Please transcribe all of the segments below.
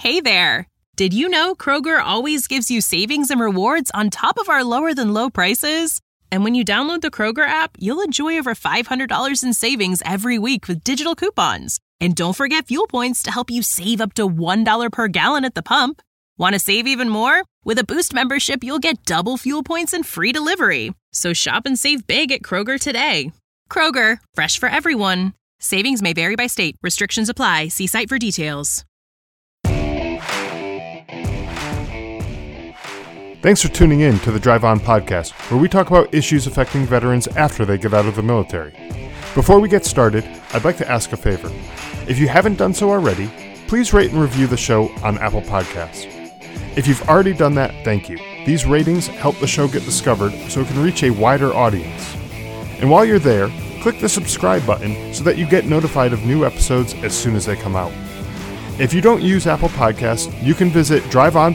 Hey there! Did you know Kroger always gives you savings and rewards on top of our lower-than-low prices? And when you download the Kroger app, you'll enjoy over $500 in savings every week with digital coupons. And don't forget fuel points to help you save up to $1 per gallon at the pump. Want to save even more? With a Boost membership, you'll get double fuel points and free delivery. So shop and save big at Kroger today. Kroger, fresh for everyone. Savings may vary by state. Restrictions apply. See site for details. Thanks for tuning in to the Drive On podcast, where we talk about issues affecting veterans after they get out of the military. Before we get started, I'd like to ask a favor. If you haven't done so already, please rate and review the show on Apple Podcasts. If you've already done that, thank you. These ratings help the show get discovered so it can reach a wider audience. And while you're there, click the subscribe button so that you get notified of new episodes as soon as they come out. If you don't use Apple Podcasts, you can visit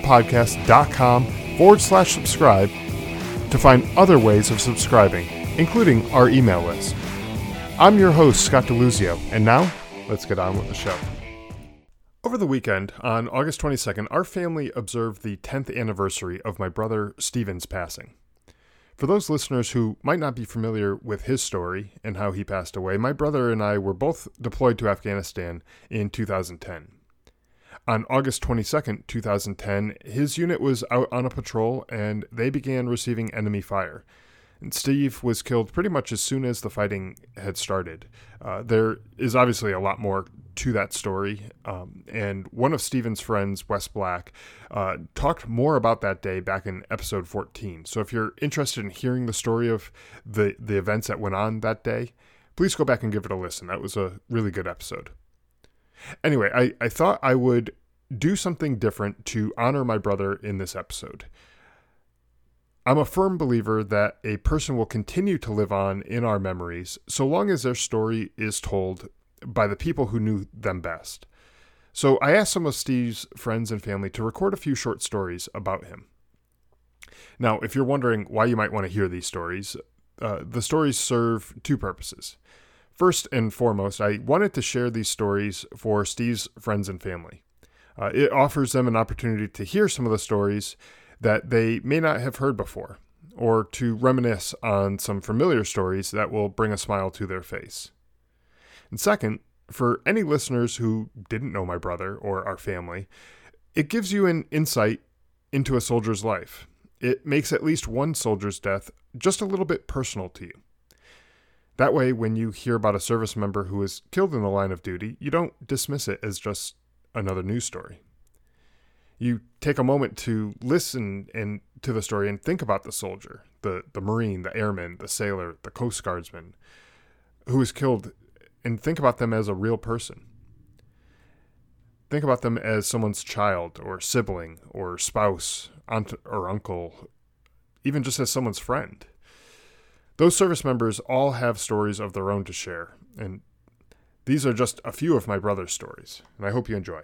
driveonpodcast.com/subscribe to find other ways of subscribing, including our email list. I'm your host, Scott DeLuzio, and now, let's get on with the show. Over the weekend, on August 22nd, our family observed the 10th anniversary of my brother Steven's passing. For those listeners who might not be familiar with his story and how he passed away, my brother and I were both deployed to Afghanistan in 2010. On August 22nd, 2010, his unit was out on a patrol and they began receiving enemy fire. And Steve was killed pretty much as soon as the fighting had started. There is obviously a lot more to that story, and one of Steven's friends, Wes Black, talked more about that day back in episode 14. So if you're interested in hearing the story of the events that went on that day, please go back and give it a listen. That was a really good episode. Anyway, I thought I would do something different to honor my brother in this episode. I'm a firm believer that a person will continue to live on in our memories so long as their story is told by the people who knew them best. So I asked some of Steve's friends and family to record a few short stories about him. Now, if you're wondering why you might want to hear these stories, the stories serve two purposes. First and foremost, I wanted to share these stories for Steve's friends and family. It offers them an opportunity to hear some of the stories that they may not have heard before, or to reminisce on some familiar stories that will bring a smile to their face. And second, for any listeners who didn't know my brother or our family, it gives you an insight into a soldier's life. It makes at least one soldier's death just a little bit personal to you. That way, when you hear about a service member who was killed in the line of duty, you don't dismiss it as just another news story. You take a moment to listen to the story and think about the soldier, the Marine, the airman, the sailor, the Coast Guardsman, who was killed, and think about them as a real person. Think about them as someone's child or sibling or spouse, aunt or uncle, even just as someone's friend. Those service members all have stories of their own to share, and these are just a few of my brother's stories, and I hope you enjoy.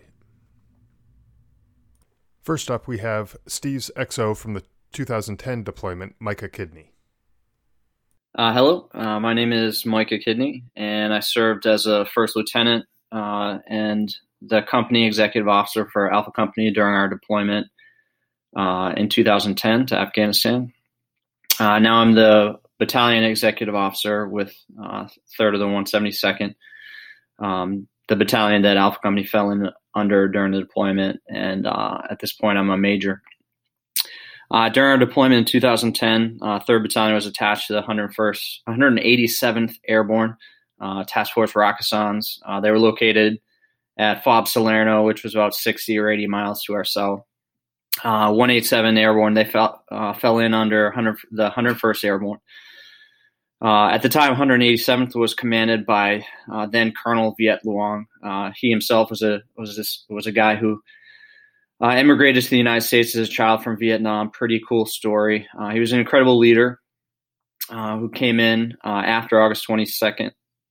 First up, we have Steve's XO from the 2010 deployment, Micah Kidney. Hello, my name is Micah Kidney, and I served as a first lieutenant and the company executive officer for Alpha Company during our deployment in 2010 to Afghanistan. Now I'm the battalion executive officer with 3rd of the 172nd, the battalion that Alpha Company fell in under during the deployment, and at this point I'm a major. During our deployment in 2010, 3rd Battalion was attached to the 187th Airborne Task Force Rakkasans. They were located at FOB Salerno, which was about 60 or 80 miles to our south. 187 Airborne, they fell in under the 101st Airborne. At the time, 187th was commanded by then Colonel Viet Luong. He himself was a guy who immigrated to the United States as a child from Vietnam. Pretty cool story. He was an incredible leader who came in after August 22nd.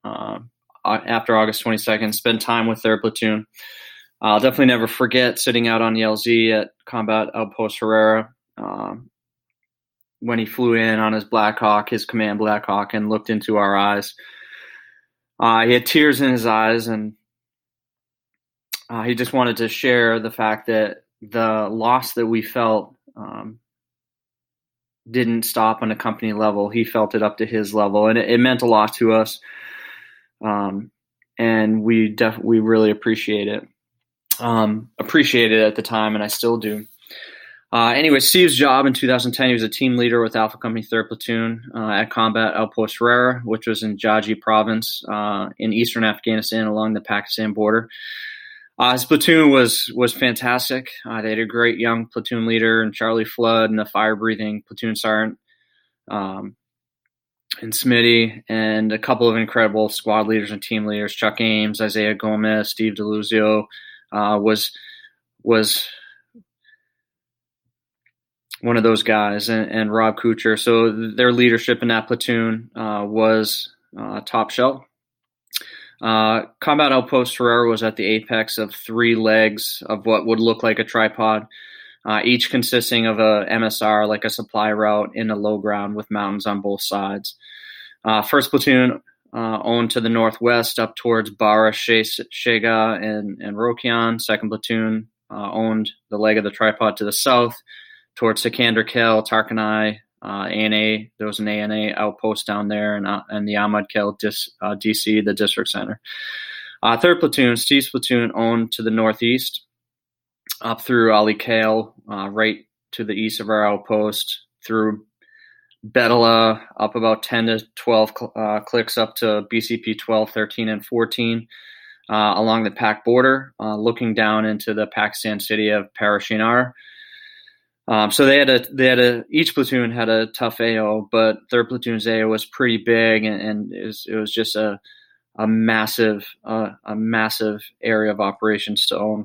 Spent time with their platoon. I'll definitely never forget sitting out on the LZ at Combat Outpost Herrera when he flew in on his Black Hawk, his command Black Hawk, and looked into our eyes. He had tears in his eyes, and he just wanted to share the fact that the loss that we felt didn't stop on a company level. He felt it up to his level, and it meant a lot to us. And we really appreciate it. Appreciated it at the time, and I still do. Anyway, Steve's job in 2010, he was a team leader with Alpha Company 3rd Platoon at Combat Outpost Rara, which was in Jaji Province in eastern Afghanistan along the Pakistan border. His platoon was fantastic. They had a great young platoon leader in Charlie Flood and a fire-breathing platoon sergeant in Smitty, and a couple of incredible squad leaders and team leaders, Chuck Ames, Isaiah Gomez, Steve DeLuzio, was one of those guys, and Rob Kuchar. So their leadership in that platoon was top shelf. Combat Outpost Rara was at the apex of 3 legs of what would look like a tripod, each consisting of a MSR, like a supply route in a low ground with mountains on both sides. First platoon owned to the northwest up towards Bara, Shega, and Rokian. Second platoon owned the leg of the tripod to the south towards Sikander Kel, Tarkanai, ANA. There was an ANA outpost down there, and the Ahmad Kel DC, the district center. Third platoon, Steve's platoon, owned to the northeast up through Ali Kale, right to the east of our outpost, through Betala, up about 10 to 12 clicks up to BCP 12, 13, and 14 along the Pak border, looking down into the Pakistan city of Parashinar. So each platoon had a tough AO, but 3rd Platoon's AO was pretty big, and it was just a massive area of operations to own.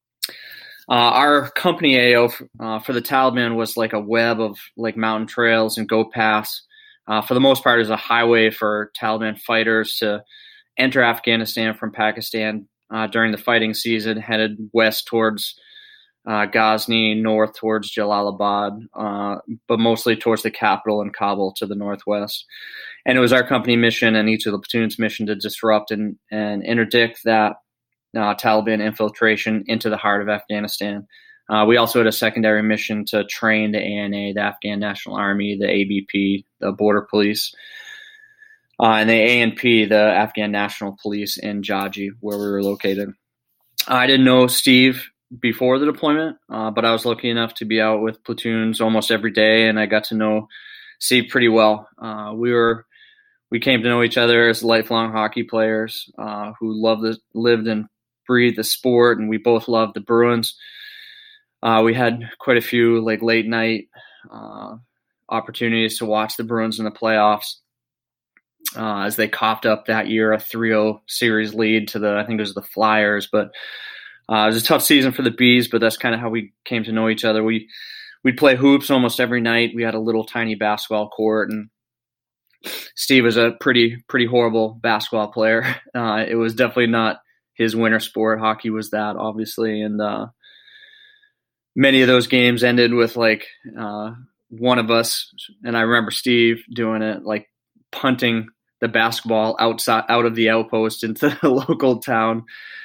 Our company AO for the Taliban was like a web of like mountain trails and goat paths. For the most part, it was a highway for Taliban fighters to enter Afghanistan from Pakistan during the fighting season, headed west towards Ghazni, north towards Jalalabad, but mostly towards the capital and Kabul to the northwest. And it was our company mission and each of the platoons' mission to disrupt and interdict that Taliban infiltration into the heart of Afghanistan. We also had a secondary mission to train the ANA, the Afghan National Army, the ABP, the Border Police, and the ANP, the Afghan National Police in Jaji, where we were located. I didn't know Steve before the deployment, but I was lucky enough to be out with platoons almost every day, and I got to know Steve pretty well. We came to know each other as lifelong hockey players who lived and breathed the sport, and we both loved the Bruins. We had quite a few like late night opportunities to watch the Bruins in the playoffs as they coughed up that year a 3-0 series lead to I think it was the Flyers, but it was a tough season for the Bees, but that's kind of how we came to know each other. We'd play hoops almost every night. We had a little tiny basketball court, and Steve was a pretty horrible basketball player. It was definitely not his winter sport. Hockey was that, obviously, and many of those games ended with like one of us, and I remember Steve doing it, like punting the basketball out of the outpost into the local town.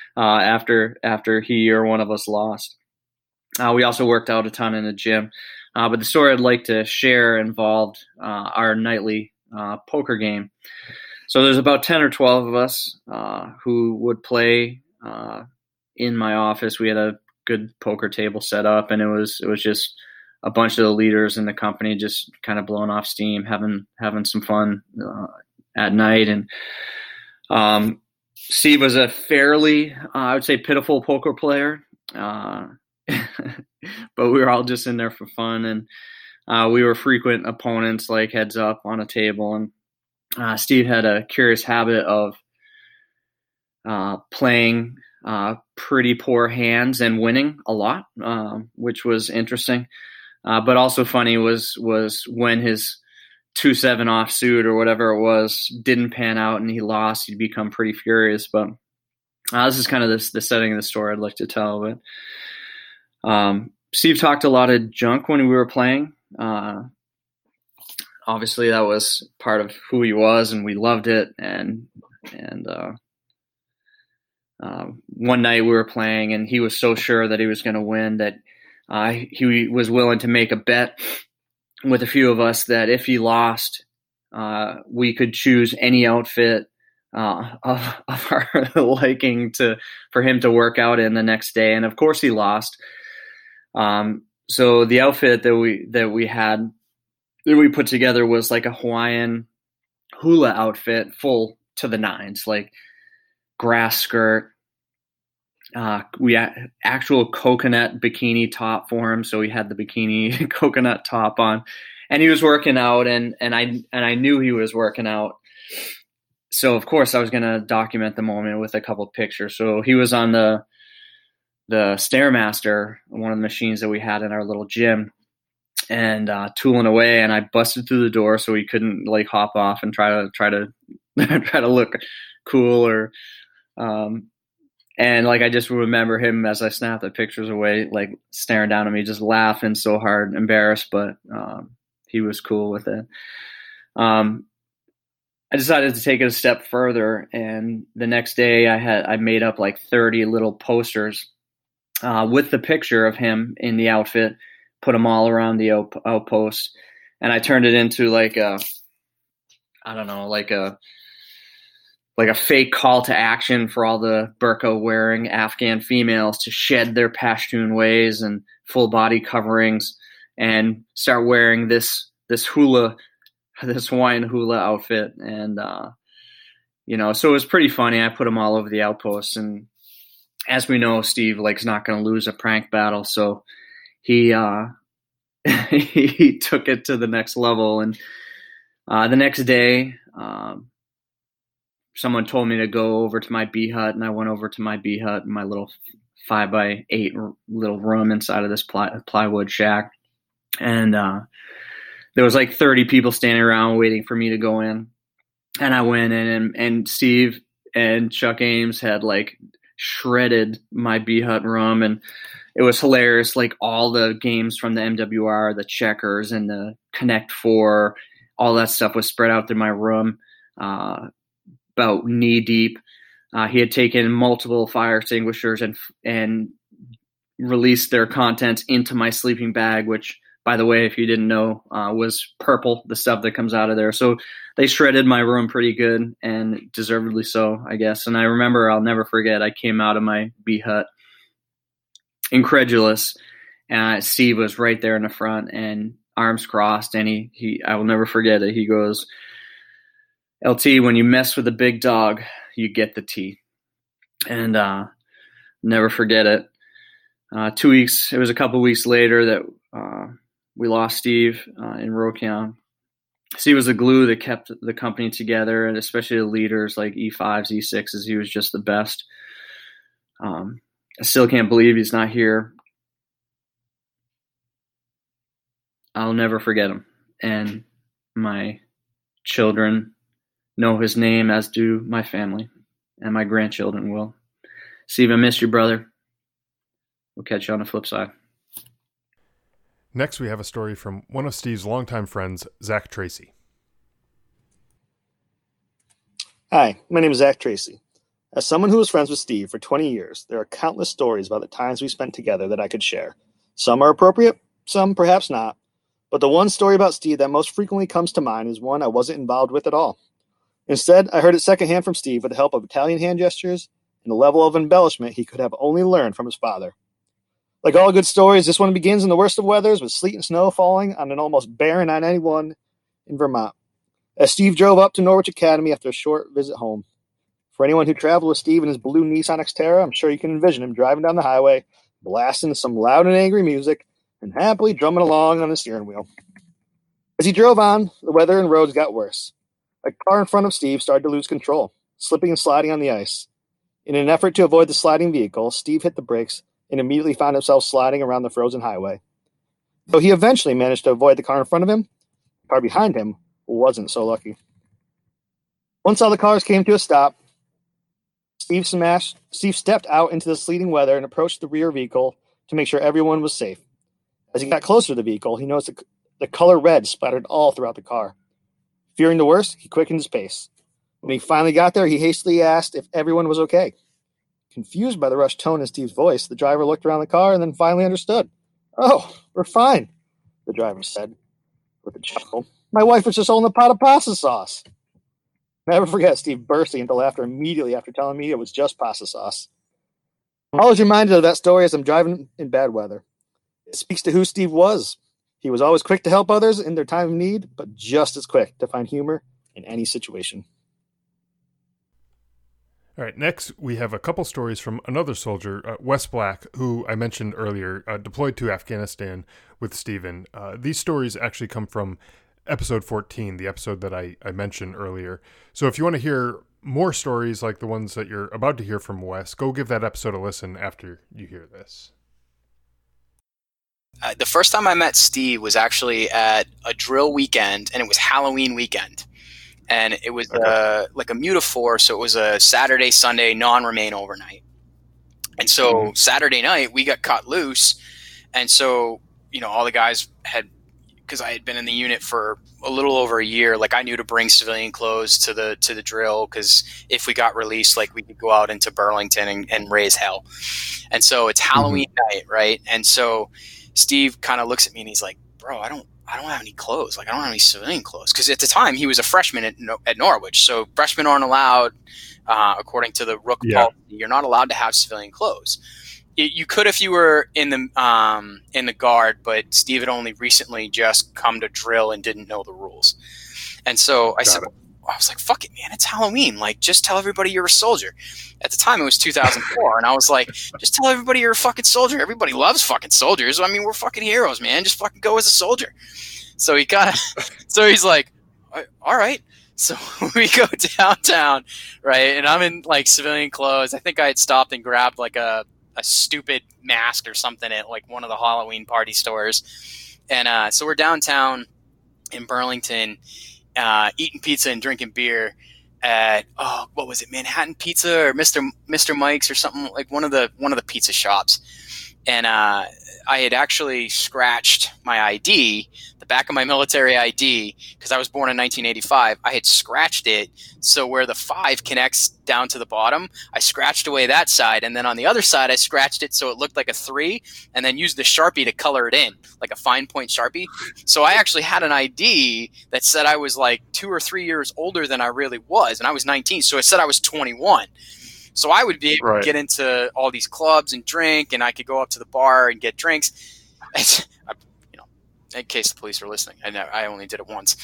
After he or one of us lost. We also worked out a ton in the gym. But the story I'd like to share involved our nightly poker game. So there's about 10 or 12 of us who would play in my office. We had a good poker table set up, and it was just a bunch of the leaders in the company just kind of blowing off steam, having some fun at night. And Steve was a fairly, I would say, pitiful poker player, but we were all just in there for fun, and we were frequent opponents, like heads up on a table. And Steve had a curious habit of playing pretty poor hands and winning a lot, which was interesting, but also funny was when his 2-7 offsuit or whatever it was didn't pan out and he lost, he'd become pretty furious. But this is kind of the setting of the story I'd like to tell. But Steve talked a lot of junk when we were playing. Obviously, that was part of who he was, and we loved it. And one night we were playing, and he was so sure that he was going to win that he was willing to make a bet with a few of us that if he lost, we could choose any outfit of our liking for him to work out in the next day. And of course he lost. So the outfit that we put together was like a Hawaiian hula outfit, full to the nines, like grass skirt. We had actual coconut bikini top for him, so he had the bikini coconut top on, and he was working out, and I knew he was working out. So of course I was going to document the moment with a couple of pictures. So he was on the Stairmaster, one of the machines that we had in our little gym, and tooling away, and I busted through the door so he couldn't like hop off and try to try to look cool or and like I just remember him as I snapped the pictures away, like staring down at me, just laughing so hard, embarrassed, but he was cool with it. I decided to take it a step further, and the next day I made up like 30 little posters with the picture of him in the outfit, put them all around the outpost, and I turned it into like a fake call to action for all the burqa wearing Afghan females to shed their Pashtun ways and full body coverings and start wearing this Hawaiian hula outfit. And, so it was pretty funny. I put them all over the outpost, and as we know, Steve is not going to lose a prank battle. So he, he took it to the next level. And, the next day, someone told me to go over to my bee hut, and I went over to my bee hut in my little 5x8 little room inside of this plywood shack. And, there was like 30 people standing around waiting for me to go in. And I went in, and Steve and Chuck Ames had like shredded my bee hut room. And it was hilarious. Like all the games from the MWR, the checkers and the Connect 4, all that stuff was spread out through my room, about knee deep. He had taken multiple fire extinguishers and released their contents into my sleeping bag, which, by the way, if you didn't know, was purple, the stuff that comes out of there. So they shredded my room pretty good, and deservedly so, I guess. And I remember, I'll never forget, I came out of my bee hut incredulous, and Steve was right there in the front and arms crossed, and I will never forget it. He goes, "LT, when you mess with a big dog, you get the tea." And never forget it. It was a couple weeks later that we lost Steve in Rokion. Steve was the glue that kept the company together, and especially the leaders like E5s, E6s. He was just the best. I still can't believe he's not here. I'll never forget him. And my children know his name, as do my family, and my grandchildren will. Steve, I miss you, brother. We'll catch you on the flip side. Next, we have a story from one of Steve's longtime friends, Zach Tracy. Hi, my name is Zach Tracy. As someone who was friends with Steve for 20 years, there are countless stories about the times we spent together that I could share. Some are appropriate, some perhaps not. But the one story about Steve that most frequently comes to mind is one I wasn't involved with at all. Instead, I heard it secondhand from Steve with the help of Italian hand gestures and a level of embellishment he could have only learned from his father. Like all good stories, this one begins in the worst of weathers with sleet and snow falling on an almost barren I-91 in Vermont, as Steve drove up to Norwich Academy after a short visit home. For anyone who traveled with Steve in his blue Nissan Xterra, I'm sure you can envision him driving down the highway, blasting some loud and angry music, and happily drumming along on the steering wheel. As he drove on, the weather and roads got worse. A car in front of Steve started to lose control, slipping and sliding on the ice. In an effort to avoid the sliding vehicle, Steve hit the brakes and immediately found himself sliding around the frozen highway. Though he eventually managed to avoid the car in front of him, the car behind him wasn't so lucky. Once all the cars came to a stop, Steve stepped out into the sleeting weather and approached the rear vehicle to make sure everyone was safe. As he got closer to the vehicle, he noticed the color red splattered all throughout the car. Fearing the worst, he quickened his pace. When he finally got there, he hastily asked if everyone was okay. Confused by the rushed tone in Steve's voice, the driver looked around the car and then finally understood. "Oh, we're fine," the driver said with a chuckle. "My wife was just holding a pot of pasta sauce." Never forget Steve bursting into laughter immediately after telling me it was just pasta sauce. I'm always reminded of that story as I'm driving in bad weather. It speaks to who Steve was. He was always quick to help others in their time of need, but just as quick to find humor in any situation. All right, next we have a couple stories from another soldier, Wes Black, who I mentioned earlier, deployed to Afghanistan with Stephen. These stories actually come from episode 14, the episode that I mentioned earlier. So if you want to hear more stories like the ones that you're about to hear from Wes, go give that episode a listen after you hear this. The first time I met Steve was actually at a drill weekend, and it was Halloween weekend. And it was like a mutaphor, so it was a Saturday, Sunday, non-remain overnight. And so Saturday night, we got cut loose. And so, all the guys had, because I had been in the unit for a little over a year, like I knew to bring civilian clothes to the drill, because if we got released, like we could go out into Burlington and raise hell. And so it's Halloween night, right? And so Steve kind of looks at me and he's like, "Bro, I don't have any clothes. Like, I don't have any civilian clothes." Because at the time, he was a freshman at Norwich. So freshmen aren't allowed, according to the Rook policy. You're not allowed to have civilian clothes. You could if you were in the guard, but Steve had only recently just come to drill and didn't know the rules. And so I was like, "Fuck it, man. It's Halloween. Like, just tell everybody you're a soldier." At the time, it was 2004. And I was like, "Just tell everybody you're a fucking soldier. Everybody loves fucking soldiers. I mean, we're fucking heroes, man. Just fucking go as a soldier." So he's like, "All right." So we go downtown, right? And I'm in like civilian clothes. I think I had stopped and grabbed like a stupid mask or something at like one of the Halloween party stores. And so we're downtown in Burlington, eating pizza and drinking beer at what was it, Manhattan Pizza or Mr. Mike's or something, like one of the pizza shops. And I had actually scratched my ID, the back of my military ID, because I was born in 1985. I had scratched it so where the 5 connects down to the bottom, I scratched away that side, and then on the other side I scratched it so it looked like a 3, and then used the Sharpie to color it in, like a fine point Sharpie. So I actually had an ID that said I was like 2 or 3 years older than I really was, and I was 19, so it said I was 21. So I would be able to get into all these clubs and drink, and I could go up to the bar and get drinks. In case the police are listening, I only did it once.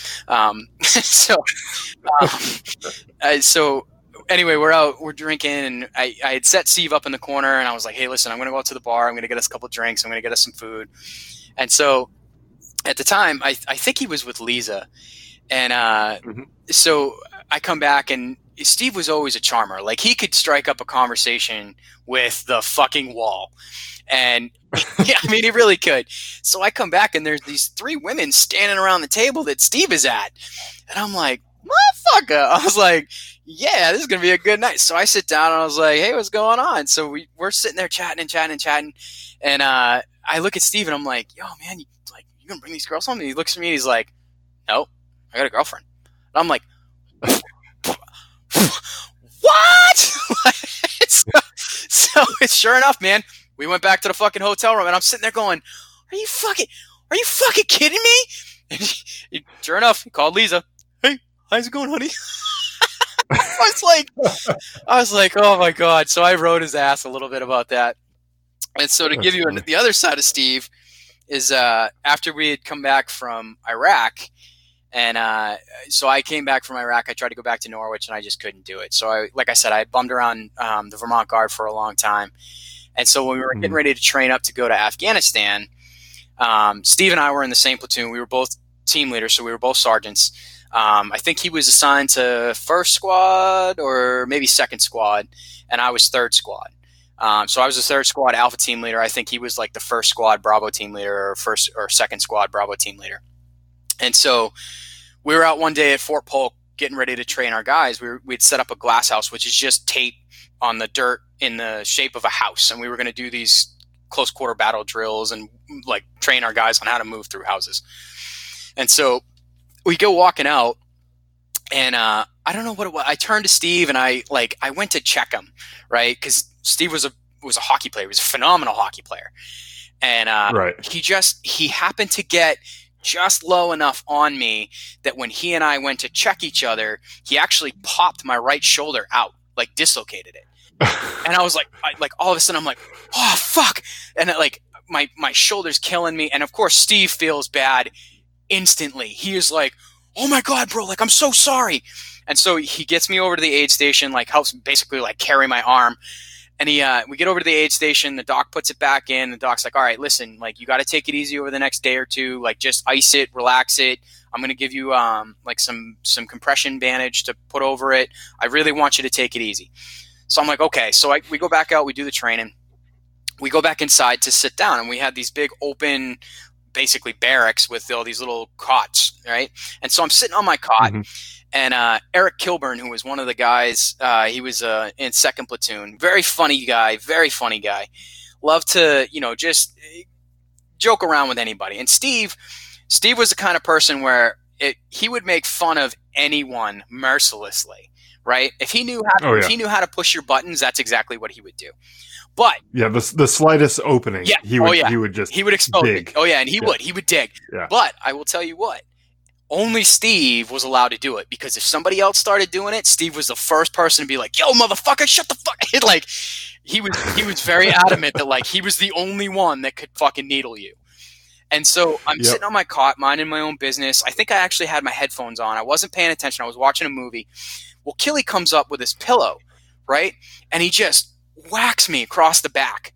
So anyway, we're out, we're drinking, and I had set Steve up in the corner, and I was like, "Hey, listen, I'm going to go out to the bar. I'm going to get us a couple drinks. I'm going to get us some food." And so at the time, I think he was with Lisa. And so I come back, and Steve was always a charmer. Like, he could strike up a conversation with the fucking wall. And yeah, I mean, he really could. So I come back, and there's these 3 women standing around the table that Steve is at. And I'm like, "Motherfucker." I was like, "Yeah, this is going to be a good night." So I sit down, and I was like, "Hey, what's going on?" So we're sitting there chatting. And I look at Steve, and I'm like, "Yo, man, you going to bring these girls home?" And he looks at me, and he's like, "No, I got a girlfriend." And I'm like, "What?" so sure enough, man, we went back to the fucking hotel room, and I'm sitting there going, Are you fucking kidding me?" And sure enough, he called Lisa. "Hey, how's it going, honey?" I was like, oh my God. So I rode his ass a little bit about that. And so to give you the other side of Steve is after we had come back from Iraq, and so I came back from Iraq. I tried to go back to Norwich, and I just couldn't do it. So like I said, I had bummed around the Vermont Guard for a long time. And so when we were getting ready to train up to go to Afghanistan, Steve and I were in the same platoon. We were both team leaders, so we were both sergeants. I think he was assigned to first squad or maybe second squad, and I was third squad. So I was the third squad Alpha team leader. I think he was like the first squad Bravo team leader, or first or second squad Bravo team leader. And so we were out one day at Fort Polk getting ready to train our guys. We'd set up a glass house, which is just tape on the dirt in the shape of a house. And we were going to do these close quarter battle drills and like train our guys on how to move through houses. And so we go walking out, And I don't know what it was. I turned to Steve and I went to check him, right? Because Steve was a hockey player. He was a phenomenal hockey player. And Right. he happened to get just low enough on me that when he and I went to check each other, he actually popped my right shoulder out, like dislocated it. And I was like, all of a sudden I'm like, oh fuck. And like my shoulder's killing me. And of course Steve feels bad instantly. He is like, oh my God, bro, like I'm so sorry. And so he gets me over to the aid station, like helps basically like carry my arm. And we get over to the aid station. The doc puts it back in. The doc's like, all right, listen, like you got to take it easy over the next day or two. Like just ice it, relax it. I'm going to give you like some compression bandage to put over it. I really want you to take it easy. So I'm like, okay. So we go back out. We do the training. We go back inside to sit down. And we had these big open, basically barracks with all these little cots, right? And so I'm sitting on my cot. Mm-hmm. And Eric Kilburn, who was one of the guys, he was in second platoon. Very funny guy. Loved to, just joke around with anybody. And Steve was the kind of person where he would make fun of anyone mercilessly, right? If he knew how to push your buttons, that's exactly what he would do. But the slightest opening, he would expose dig. It. Oh yeah, and he would dig. Yeah. But I will tell you what. Only Steve was allowed to do it, because if somebody else started doing it, Steve was the first person to be like, yo, motherfucker, shut the fuck. Like, he was very adamant that, like, he was the only one that could fucking needle you. And so I'm sitting on my cot, minding my own business. I think I actually had my headphones on. I wasn't paying attention. I was watching a movie. Well, Killy comes up with his pillow, right? And he just whacks me across the back.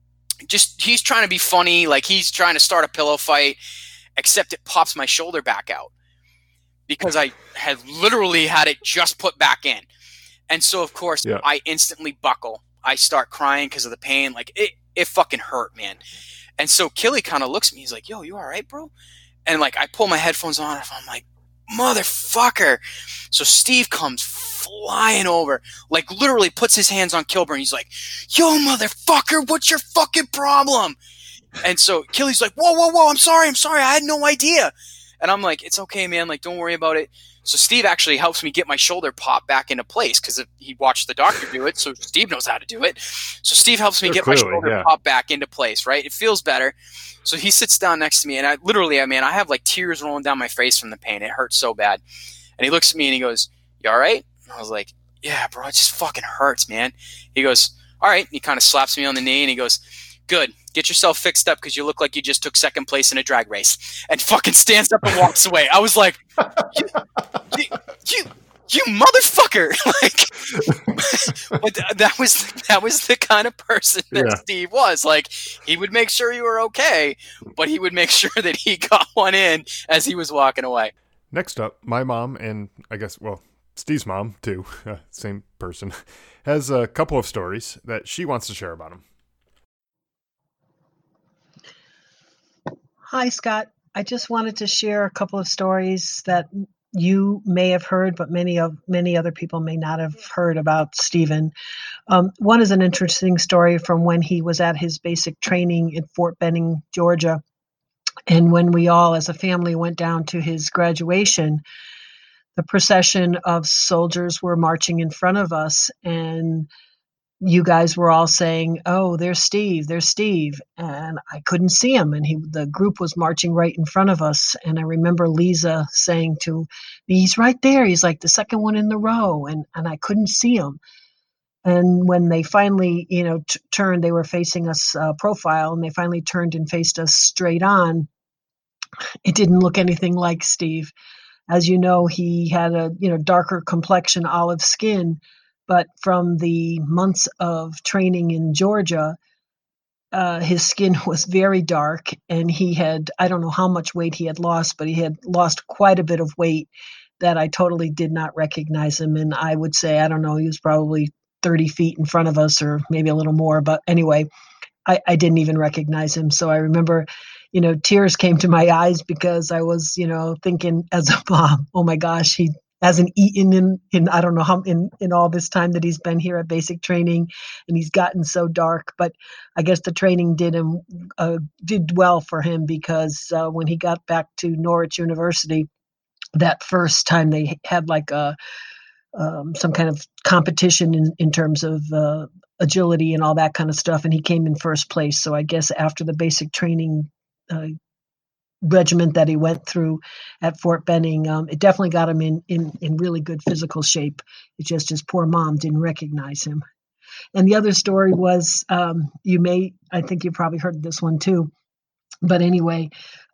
He's trying to be funny, like he's trying to start a pillow fight, except it pops my shoulder back out, because I had literally had it just put back in. And so, of course, I instantly buckle. I start crying because of the pain. Like, it fucking hurt, man. And so Killy kind of looks at me. He's like, yo, you all right, bro? And, like, I pull my headphones on. And I'm like, motherfucker. So Steve comes flying over, like, literally puts his hands on Kilburn. He's like, yo, motherfucker, what's your fucking problem? And so Killy's like, whoa, I'm sorry. I had no idea. And I'm like, it's okay, man. Like, don't worry about it. So Steve actually helps me get my shoulder popped back into place, because he watched the doctor do it, so Steve knows how to do it. So Steve helps me get my shoulder popped back into place, right? It feels better. So he sits down next to me, and I have like tears rolling down my face from the pain. It hurts so bad. And he looks at me and he goes, you all right? And I was like, yeah, bro, it just fucking hurts, man. He goes, all right. And he kind of slaps me on the knee and he goes, good. Get yourself fixed up, because you look like you just took second place in a drag race, and fucking stands up and walks away. I was like, you motherfucker. Like, but that was the kind of person that Steve was. Like, he would make sure you were okay, but he would make sure that he got one in as he was walking away. Next up, my mom, and I guess, Steve's mom too, same person, has a couple of stories that she wants to share about him. Hi, Scott. I just wanted to share a couple of stories that you may have heard, but many other people may not have heard about Stephen. One is an interesting story from when he was at his basic training at Fort Benning, Georgia. And when we all as a family went down to his graduation, the procession of soldiers were marching in front of us, and you guys were all saying, oh, there's Steve. And I couldn't see him. And the group was marching right in front of us. And I remember Lisa saying to me, he's right there. He's like the second one in the row. And I couldn't see him. And when they finally, turned, they were facing us profile, and they finally turned and faced us straight on. It didn't look anything like Steve. As you know, he had a, darker complexion, olive skin. But from the months of training in Georgia, his skin was very dark, and he had, I don't know how much weight he had lost, but he had lost quite a bit of weight that I totally did not recognize him. And I would say, I don't know, he was probably 30 feet in front of us, or maybe a little more. But anyway, I didn't even recognize him. So I remember, tears came to my eyes, because I was, thinking as a mom, oh my gosh, he hasn't eaten in I don't know how in all this time that he's been here at basic training, and he's gotten so dark. But I guess the training did well for him, because when he got back to Norwich University, that first time they had like some kind of competition in terms of agility and all that kind of stuff, and he came in first place. So I guess after the basic training regiment that he went through at Fort Benning, it definitely got him in really good physical shape. It's just his poor mom didn't recognize him. And the other story was, I think you probably heard this one too, but anyway,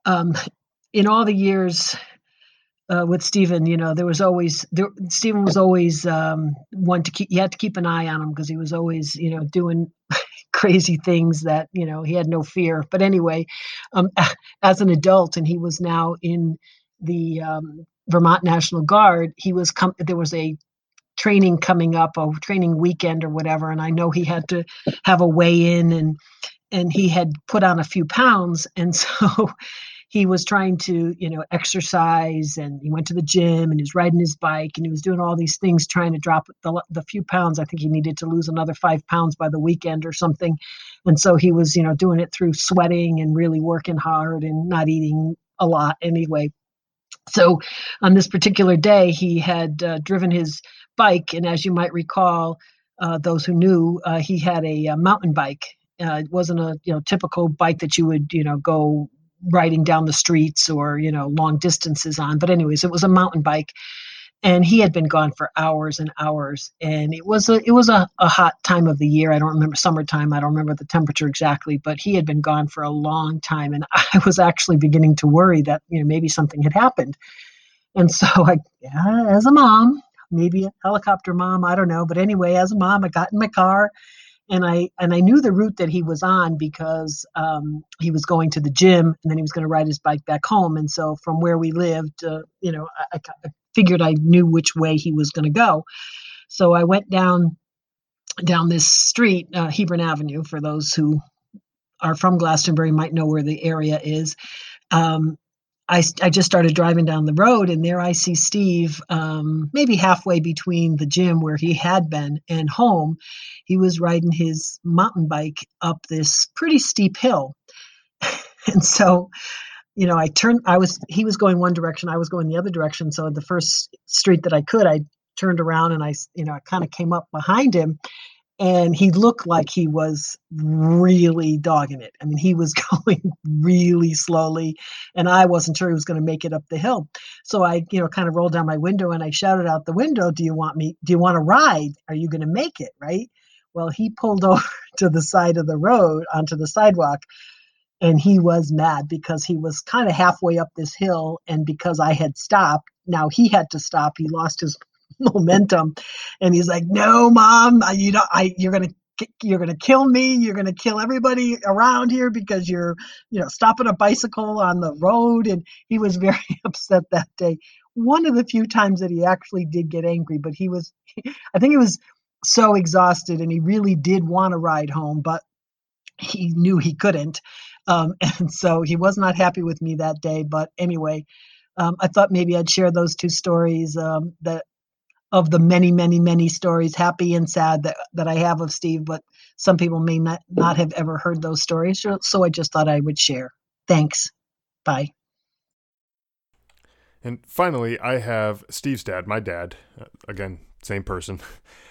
in all the years with Stephen, Stephen was always one to keep. You had to keep an eye on him because he was always, doing crazy things that, he had no fear. But anyway, as an adult, and he was now in the Vermont National Guard, there was a training coming up, a training weekend or whatever, and I know he had to have a weigh-in, and he had put on a few pounds, and so he was trying to, exercise, and he went to the gym, and he was riding his bike, and he was doing all these things trying to drop the few pounds. I think he needed to lose another 5 pounds by the weekend or something. And so he was, doing it through sweating and really working hard and not eating a lot anyway. So on this particular day, he had driven his bike, and as you might recall, those who knew, he had a mountain bike. It wasn't a typical bike that you would go riding down the streets or long distances on. But anyways, it was a mountain bike, and he had been gone for hours and hours. And it was a hot time of the year. I don't remember, summertime. I don't remember the temperature exactly, but he had been gone for a long time. And I was actually beginning to worry that maybe something had happened. And so as a mom, maybe a helicopter mom, I don't know. But anyway, as a mom, I got in my car. And I knew the route that he was on because he was going to the gym, and then he was going to ride his bike back home. And so from where we lived, I figured I knew which way he was going to go. So I went down this street, Hebron Avenue. For those who are from Glastonbury, might know where the area is. I just started driving down the road, and there I see Steve, maybe halfway between the gym where he had been and home. He was riding his mountain bike up this pretty steep hill. And so, he was going one direction, I was going the other direction. So the first street that I could, I turned around, and I kind of came up behind him. And he looked like he was really dogging it. I mean, he was going really slowly, and I wasn't sure he was going to make it up the hill. So I, kind of rolled down my window, and I shouted out the window, do you want to ride? Are you going to make it? Right? Well, he pulled over to the side of the road onto the sidewalk, and he was mad because he was kind of halfway up this hill. And because I had stopped, now he had to stop. He lost his momentum, and he's like, no, Mom, you're gonna kill me, you're gonna kill everybody around here because you're stopping a bicycle on the road. And he was very upset that day. One of the few times that he actually did get angry, but I think he was so exhausted, and he really did want to ride home, but he knew he couldn't, and so he was not happy with me that day. But anyway, I thought maybe I'd share those two stories of the many, many, many stories, happy and sad, that I have of Steve, but some people may not have ever heard those stories. So I just thought I would share. Thanks. Bye. And finally, I have Steve's dad, my dad, again, same person.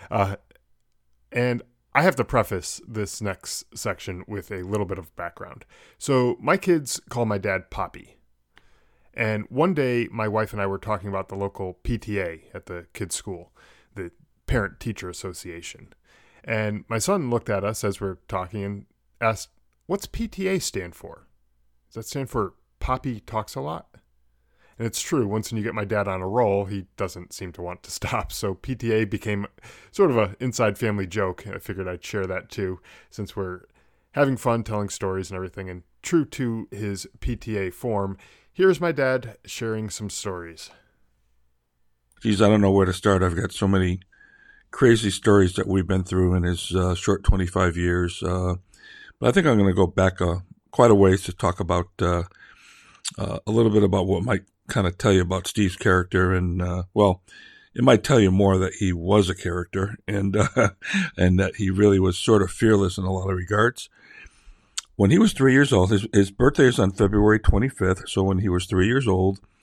And I have to preface this next section with a little bit of background. So my kids call my dad Poppy. And one day, my wife and I were talking about the local PTA at the kids' school, the Parent Teacher Association. And my son looked at us as we were talking and asked, what's PTA stand for? Does that stand for Poppy Talks a Lot? And it's true, once when you get my dad on a roll, he doesn't seem to want to stop. So PTA became sort of an inside family joke. I figured I'd share that too, since we're having fun telling stories and everything. And true to his PTA form, here's my dad sharing some stories. Geez, I don't know where to start. I've got so many crazy stories that we've been through in his short 25 years. But I think I'm going to go back quite a ways to talk about a little bit about what might kind of tell you about Steve's character. And, it might tell you more that he was a character and that he really was sort of fearless in a lot of regards. When he was 3 years old, his birthday is on February 25th. So when he was 3 years old,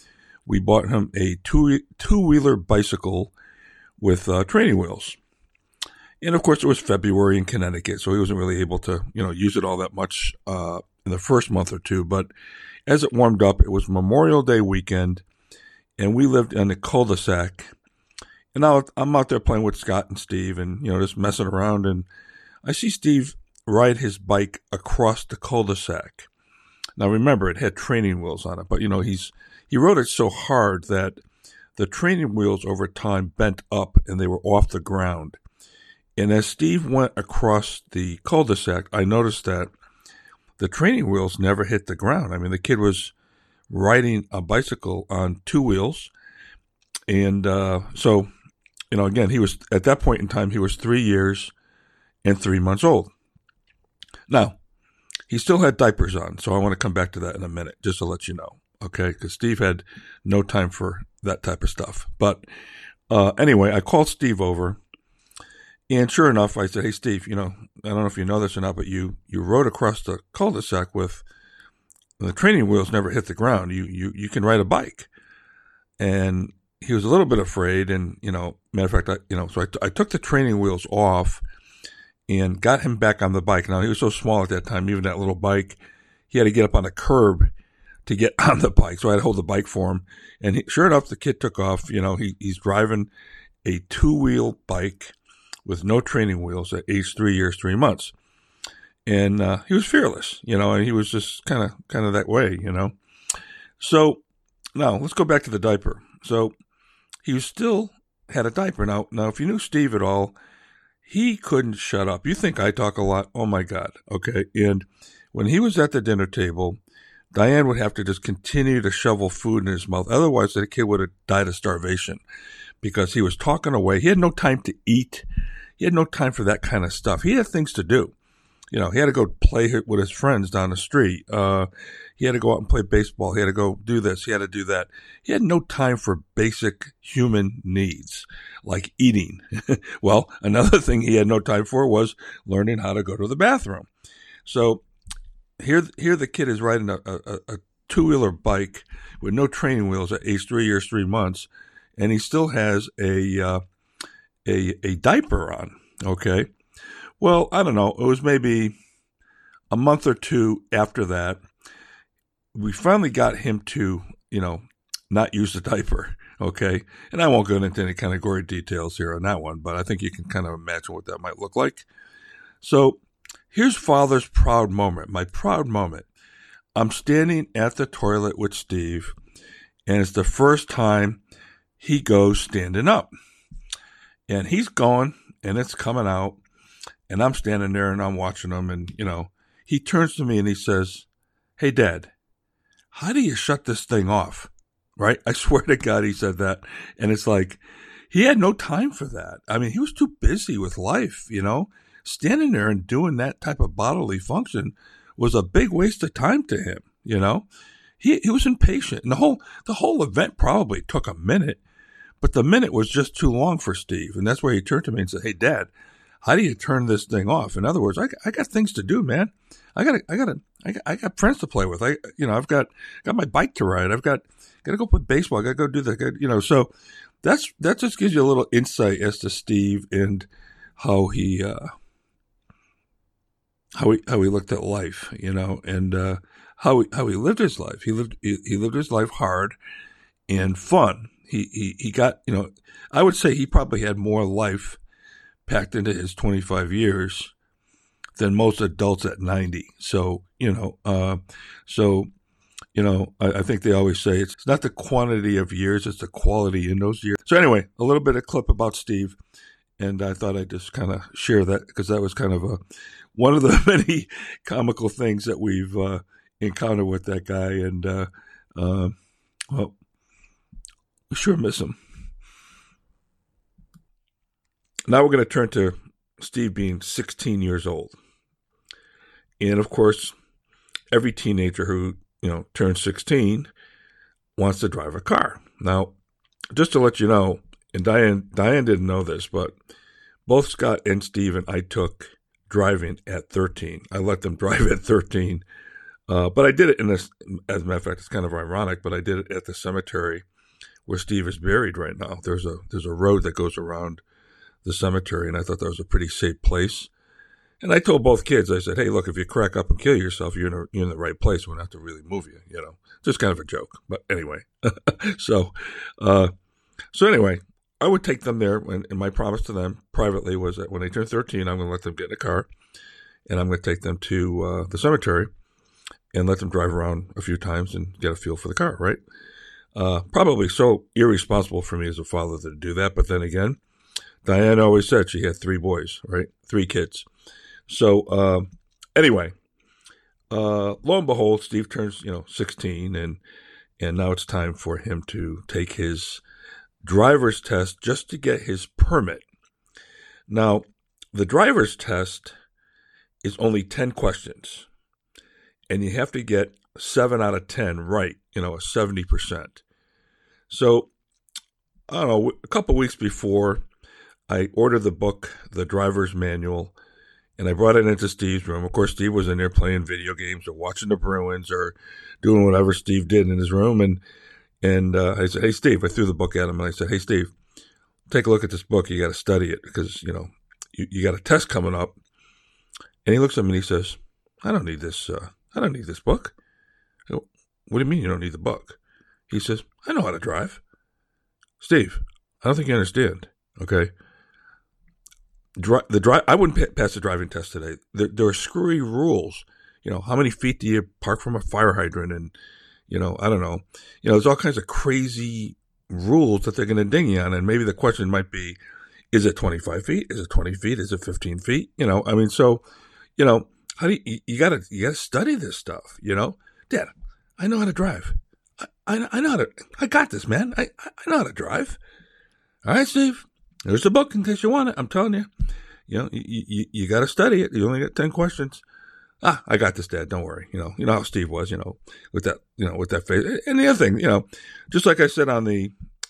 we bought him a two-wheeler bicycle with training wheels. And, of course, it was February in Connecticut, so he wasn't really able to, use it all that much in the first month or two. But as it warmed up, it was Memorial Day weekend, and we lived in a cul-de-sac. And now I'm out there playing with Scott and Steve and, just messing around. And I see Steve ride his bike across the cul-de-sac. Now, remember, it had training wheels on it, but, he rode it so hard that the training wheels over time bent up and they were off the ground. And as Steve went across the cul-de-sac, I noticed that the training wheels never hit the ground. I mean, the kid was riding a bicycle on two wheels. And so, again, he was, at that point in time, he was 3 years and 3 months old. Now, he still had diapers on, so I want to come back to that in a minute, just to let you know, okay? Because Steve had no time for that type of stuff. But anyway, I called Steve over, and sure enough, I said, hey, Steve, I don't know if you know this or not, but you rode across the cul-de-sac with the training wheels never hit the ground. You can ride a bike. And he was a little bit afraid, and, matter of fact, so I took the training wheels off and got him back on the bike. Now, he was so small at that time, even that little bike, he had to get up on a curb to get on the bike. So I had to hold the bike for him. And sure enough, the kid took off. He's driving a two-wheel bike with no training wheels at age 3 years, 3 months. And he was fearless, and he was just kind of that way, So now let's go back to the diaper. So he still had a diaper. Now, if you knew Steve at all, he couldn't shut up. You think I talk a lot? Oh, my God. Okay. And when he was at the dinner table, Diane would have to just continue to shovel food in his mouth. Otherwise, the kid would have died of starvation because he was talking away. He had no time to eat. He had no time for that kind of stuff. He had things to do. He had to go play with his friends down the street. He had to go out and play baseball. He had to go do this. He had to do that. He had no time for basic human needs like eating. Well, another thing he had no time for was learning how to go to the bathroom. So here the kid is riding a two-wheeler bike with no training wheels at age 3 years, 3 months, and he still has a diaper on. Okay. Well, I don't know. It was maybe a month or two after that, we finally got him to, not use the diaper. Okay. And I won't go into any kind of gory details here on that one, but I think you can kind of imagine what that might look like. So here's Father's proud moment, my proud moment. I'm standing at the toilet with Steve, and it's the first time he goes standing up. And he's going, and it's coming out, and I'm standing there, and I'm watching him, and, he turns to me, and he says, hey, Dad, how do you shut this thing off? Right? I swear to God he said that. And it's like, he had no time for that. I mean, he was too busy with life, Standing there and doing that type of bodily function was a big waste of time to him, He was impatient. And the whole event probably took a minute, but the minute was just too long for Steve. And that's where he turned to me and said, hey, Dad, how do you turn this thing off? In other words, I got things to do, man. I got friends to play with. I've got my bike to ride. I've got to go play baseball. I got to go do that. So that just gives you a little insight as to Steve and how he looked at life, and how he lived his life. He lived his life hard and fun. He got, I would say he probably had more life packed into his 25 years than most adults at 90. So, I think they always say it's not the quantity of years, it's the quality in those years. So anyway, a little bit of clip about Steve. And I thought I'd just kind of share that because that was kind of one of the many comical things that we've encountered with that guy. And, well, we sure miss him. Now we're going to turn to Steve being 16 years old. And, of course, every teenager who, turns 16 wants to drive a car. Now, just to let you know, and Diane didn't know this, but both Scott and Steve and I took driving at 13. I let them drive at 13. But I did it as a matter of fact, it's kind of ironic, but I did it at the cemetery where Steve is buried right now. There's a road that goes around the cemetery, and I thought that was a pretty safe place. And I told both kids, I said, hey, look, if you crack up and kill yourself, you're in the right place. We don't have to really move you, Just kind of a joke. But anyway, so anyway, I would take them there, and my promise to them privately was that when they turn 13, I'm going to let them get in a car, and I'm going to take them to the cemetery and let them drive around a few times and get a feel for the car, right? Probably so irresponsible for me as a father to do that. But then again, Diane always said she had 3 boys, right? 3 kids. So anyway, lo and behold, Steve turns 16, and now it's time for him to take his driver's test just to get his permit. Now, the driver's test is only 10 questions, and you have to get 7 out of 10 right, a 70%. So, I don't know, a couple weeks before, I ordered the book, The Driver's Manual, and I brought it into Steve's room. Of course, Steve was in there playing video games or watching the Bruins or doing whatever Steve did in his room. And I said, hey, Steve, I threw the book at him, and I said, hey, Steve, take a look at this book. You got to study it because, you got a test coming up. And he looks at me and he says, I don't need this book. I go, what do you mean you don't need the book? He says, I know how to drive. Steve, I don't think you understand, okay? I wouldn't pass the driving test today. There are screwy rules. How many feet do you park from a fire hydrant? And, I don't know. There's all kinds of crazy rules that they're going to ding you on. And maybe the question might be, is it 25 feet? Is it 20 feet? Is it 15 feet? How do you gotta study this stuff, Dad, I know how to drive. I know how to, I got this, man. I know how to drive. All right, Steve, there's the book in case you want it. I'm telling you, you got to study it. You only got 10 questions. I got this, Dad. Don't worry. You know how Steve was, with that face. And the other thing, just like I said on the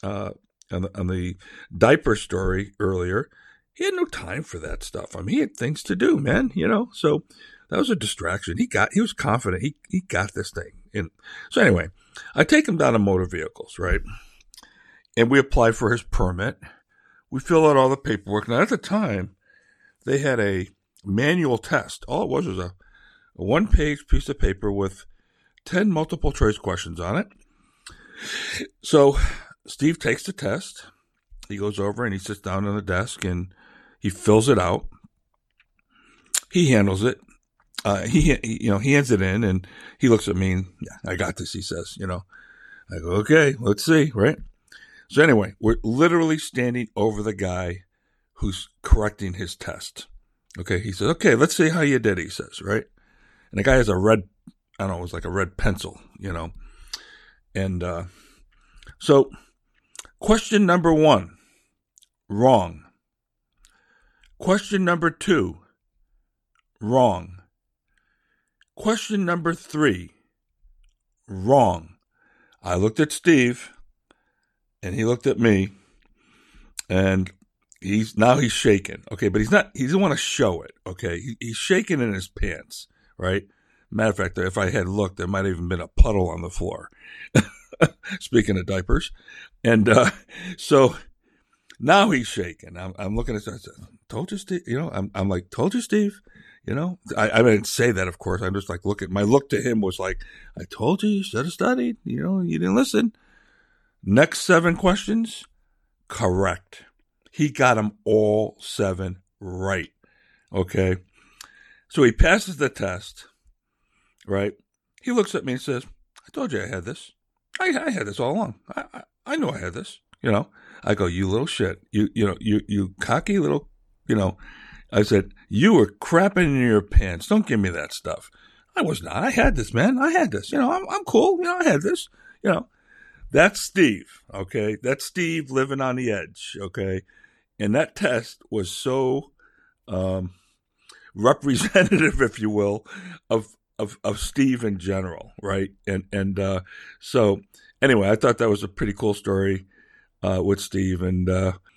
diaper story earlier, he had no time for that stuff. I mean, he had things to do, man, so that was a distraction. He was confident. He got this thing. And so anyway, I take him down to motor vehicles, right? And we apply for his permit. We fill out all the paperwork. Now, at the time, they had a manual test. All it was a one-page piece of paper with 10 multiple-choice questions on it. So Steve takes the test. He goes over and he sits down on the desk and he fills it out. He handles it. He hands it in and he looks at me and, yeah, I got this, he says, I go, okay, let's see, right? So anyway, we're literally standing over the guy who's correcting his test. Okay, he says, okay, let's see how you did, he says, right? And the guy has a red, I don't know, it was like a red pencil, And so question number 1, wrong. Question number 2, wrong. Question number 3, wrong. I looked at Steve, and he looked at me, and he's shaking. Okay, but he doesn't want to show it. Okay, he's shaking in his pants, right? Matter of fact, if I had looked, there might have even been a puddle on the floor. Speaking of diapers. And so now he's shaking. I'm looking at him. I said, told you, Steve. I'm like, told you, Steve. I didn't say that, of course. I'm just like, my look to him was like, I told you should have studied. You didn't listen. Next 7 questions, correct. He got them all 7 right. Okay. So he passes the test, right? He looks at me and says, I told you I had this. I had this all along. I knew I had this. I go, you little shit. You cocky little, I said, you were crapping in your pants. Don't give me that stuff. I was not. I had this, man. I had this. I'm cool. I had this. That's Steve. Okay. That's Steve living on the edge. Okay. And that test was so representative, if you will, of Steve in general. Right. And so anyway, I thought that was a pretty cool story with Steve. And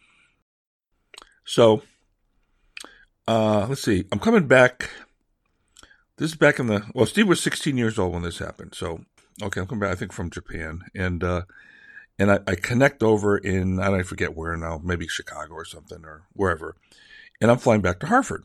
so let's see. I'm coming back. This is back Steve was 16 years old when this happened. So, okay, I'm coming back, I think, from Japan. And and I connect over in, I don't forget where now, maybe Chicago or something or wherever. And I'm flying back to Hartford.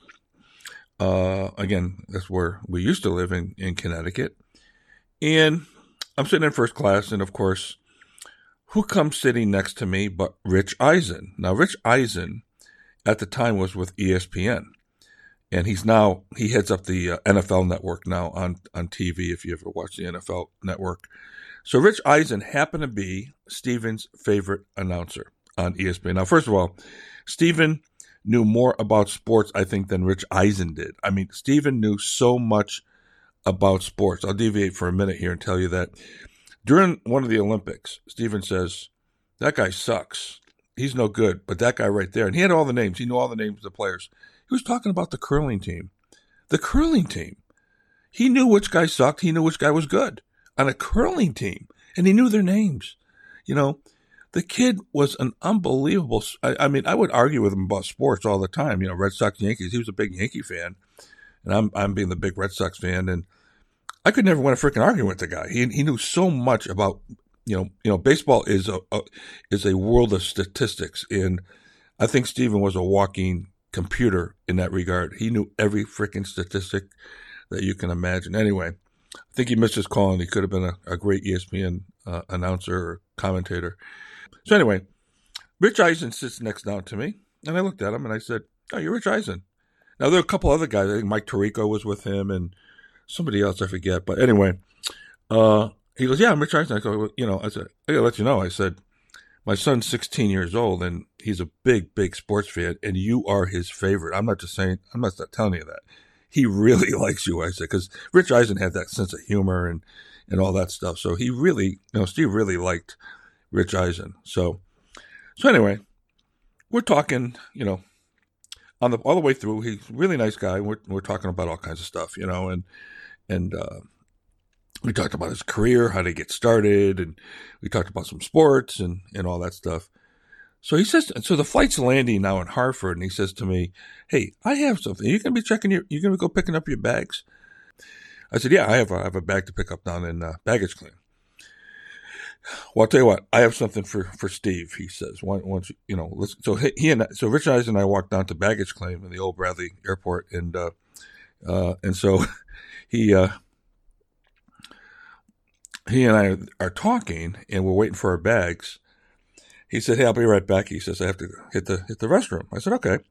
Again, that's where we used to live in Connecticut. And I'm sitting in first class, and of course, who comes sitting next to me but Rich Eisen? Now, Rich Eisen at the time was with ESPN. And he heads up the NFL network now on TV, if you ever watch the NFL network. So Rich Eisen happened to be Steven's favorite announcer on ESPN. Now, first of all, Steven knew more about sports, I think, than Rich Eisen did. I mean, Steven knew so much about sports. I'll deviate for a minute here and tell you that during one of the Olympics, Steven says, that guy sucks. He's no good, but that guy right there. And he had all the names. He knew all the names of the players. He was talking about the curling team. The curling team. He knew which guy sucked. He knew which guy was good on a curling team. And he knew their names. You know, the kid was an unbelievable. I mean, I would argue with him about sports all the time. You know, Red Sox, Yankees. He was a big Yankee fan. And I'm being the big Red Sox fan. And I could never win a freaking argument with the guy. He knew so much about, you know, baseball is a world of statistics. And I think Steven was a walking computer in that regard. He knew every freaking statistic that you can imagine. Anyway, I think he missed his call, and he could have been a great ESPN announcer or commentator. So anyway, Rich Eisen sits next down to me, and I looked at him and I said, "Oh, you're Rich Eisen." Now there are a couple other guys. I think Mike Tirico was with him, and somebody else I forget. But anyway, he goes, "Yeah, I'm Rich Eisen." I go, I said, "I gotta let you know." I said, "My son's 16 years old, and he's a big, big sports fan, and you are his favorite." I'm not telling you that. He really likes you, I said, because Rich Eisen had that sense of humor and all that stuff. So he really, Steve really liked Rich Eisen. So anyway, we're talking, all the way through. He's a really nice guy. We're talking about all kinds of stuff, and we talked about his career, how to get started, and we talked about some sports and all that stuff. So he says, so the flight's landing now in Hartford, and he says to me, "Hey, I have something. You're going to be go picking up your bags?" I said, "Yeah, I have a bag to pick up down in baggage claim." "Well, I'll tell you what, I have something for Steve," he says. Once so Rich Eisen and I walked down to baggage claim in the old Bradley Airport, and so he and I are talking, and we're waiting for our bags. He said, "Hey, I'll be right back." He says, "I have to hit the restroom." I said, "Okay."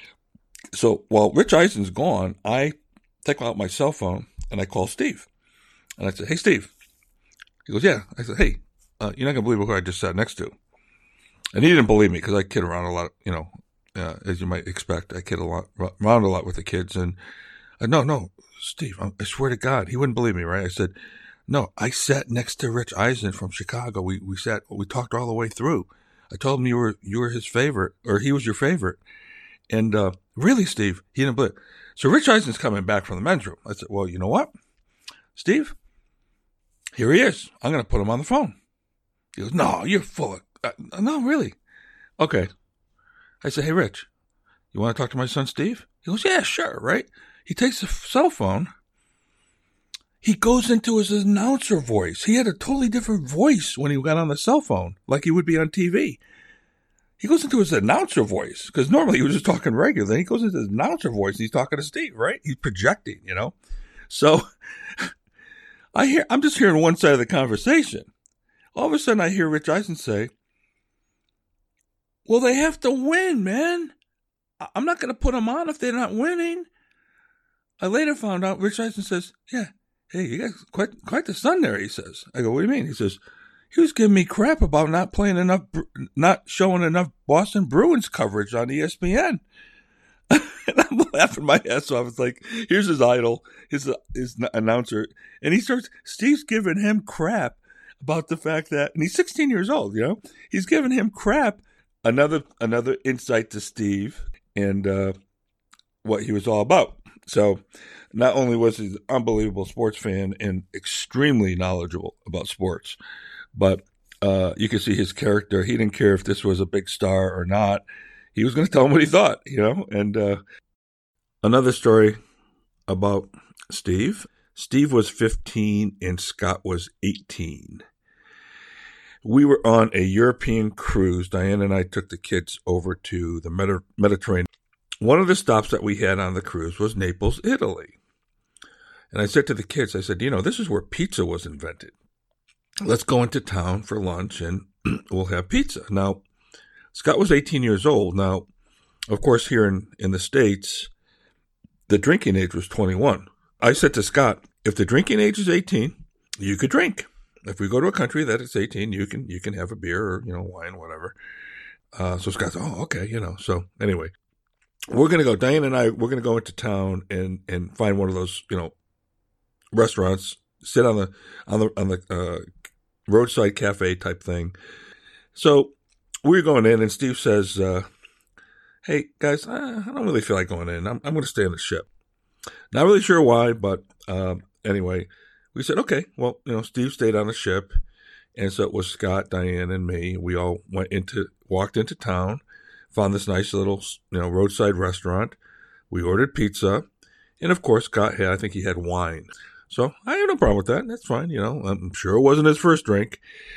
So while Rich Eisen's gone, I take out my cell phone and I call Steve. And I said, "Hey, Steve." He goes, "Yeah." I said, "Hey, you're not going to believe who I just sat next to." And he didn't believe me because I kid around a lot, as you might expect. I kid around a lot with the kids. And no, Steve, I swear to God, he wouldn't believe me, right? I said, "No, I sat next to Rich Eisen from Chicago. We talked all the way through. I told him you were his favorite, or he was your favorite." And really, Steve, he didn't believe it. So Rich Eisen's coming back from the men's room. I said, "Well, you know what, Steve? Here he is. I'm going to put him on the phone." He goes, "No, you're full of no, really." "Okay." I said, "Hey, Rich, you want to talk to my son, Steve?" He goes, "Yeah, sure, right?" He takes the cell phone. He goes into his announcer voice. He had a totally different voice when he got on the cell phone, like he would be on TV. He goes into his announcer voice, because normally he was just talking regular. Then he goes into his announcer voice, and he's talking to Steve, right? He's projecting, So I'm just hearing one side of the conversation. All of a sudden, I hear Rich Eisen say, "Well, they have to win, man. I'm not going to put them on if they're not winning." I later found out Rich Eisen says, "Yeah, hey, you got quite the son there," he says. I go, "What do you mean?" He says, "He was giving me crap about not showing enough Boston Bruins coverage on ESPN." And I'm laughing my ass off. It's like, here's his idol, his announcer, and Steve's giving him crap about the fact that, and he's 16 years old, he's giving him crap. Another insight to Steve and what he was all about. So not only was he an unbelievable sports fan and extremely knowledgeable about sports, but you could see his character. He didn't care if this was a big star or not. He was going to tell him what he thought, And another story about Steve. Steve was 15 and Scott was 18. We were on a European cruise. Diane and I took the kids over to the Mediterranean. One of the stops that we had on the cruise was Naples, Italy. And I said to the kids, I said, this is where pizza was invented. Let's go into town for lunch and we'll have pizza. Now, Scott was 18 years old. Now, of course, here in the States, the drinking age was 21. I said to Scott, if the drinking age is 18, you could drink. If we go to a country that is 18, you can have a beer or, wine, whatever. So Scott said, oh, okay, So anyway, we're going to go, Diane and I, we're going to go into town and find one of those, restaurants, sit on the roadside cafe type thing. So we're going in and Steve says, hey guys, I don't really feel like going in. I'm going to stay on the ship. Not really sure why, but anyway, we said, okay, well, Steve stayed on the ship. And so it was Scott, Diane, and me. We all walked into town, found this nice little, roadside restaurant. We ordered pizza. And of course, Scott I think he had wine. So I have no problem with that. That's fine. I'm sure it wasn't his first drink.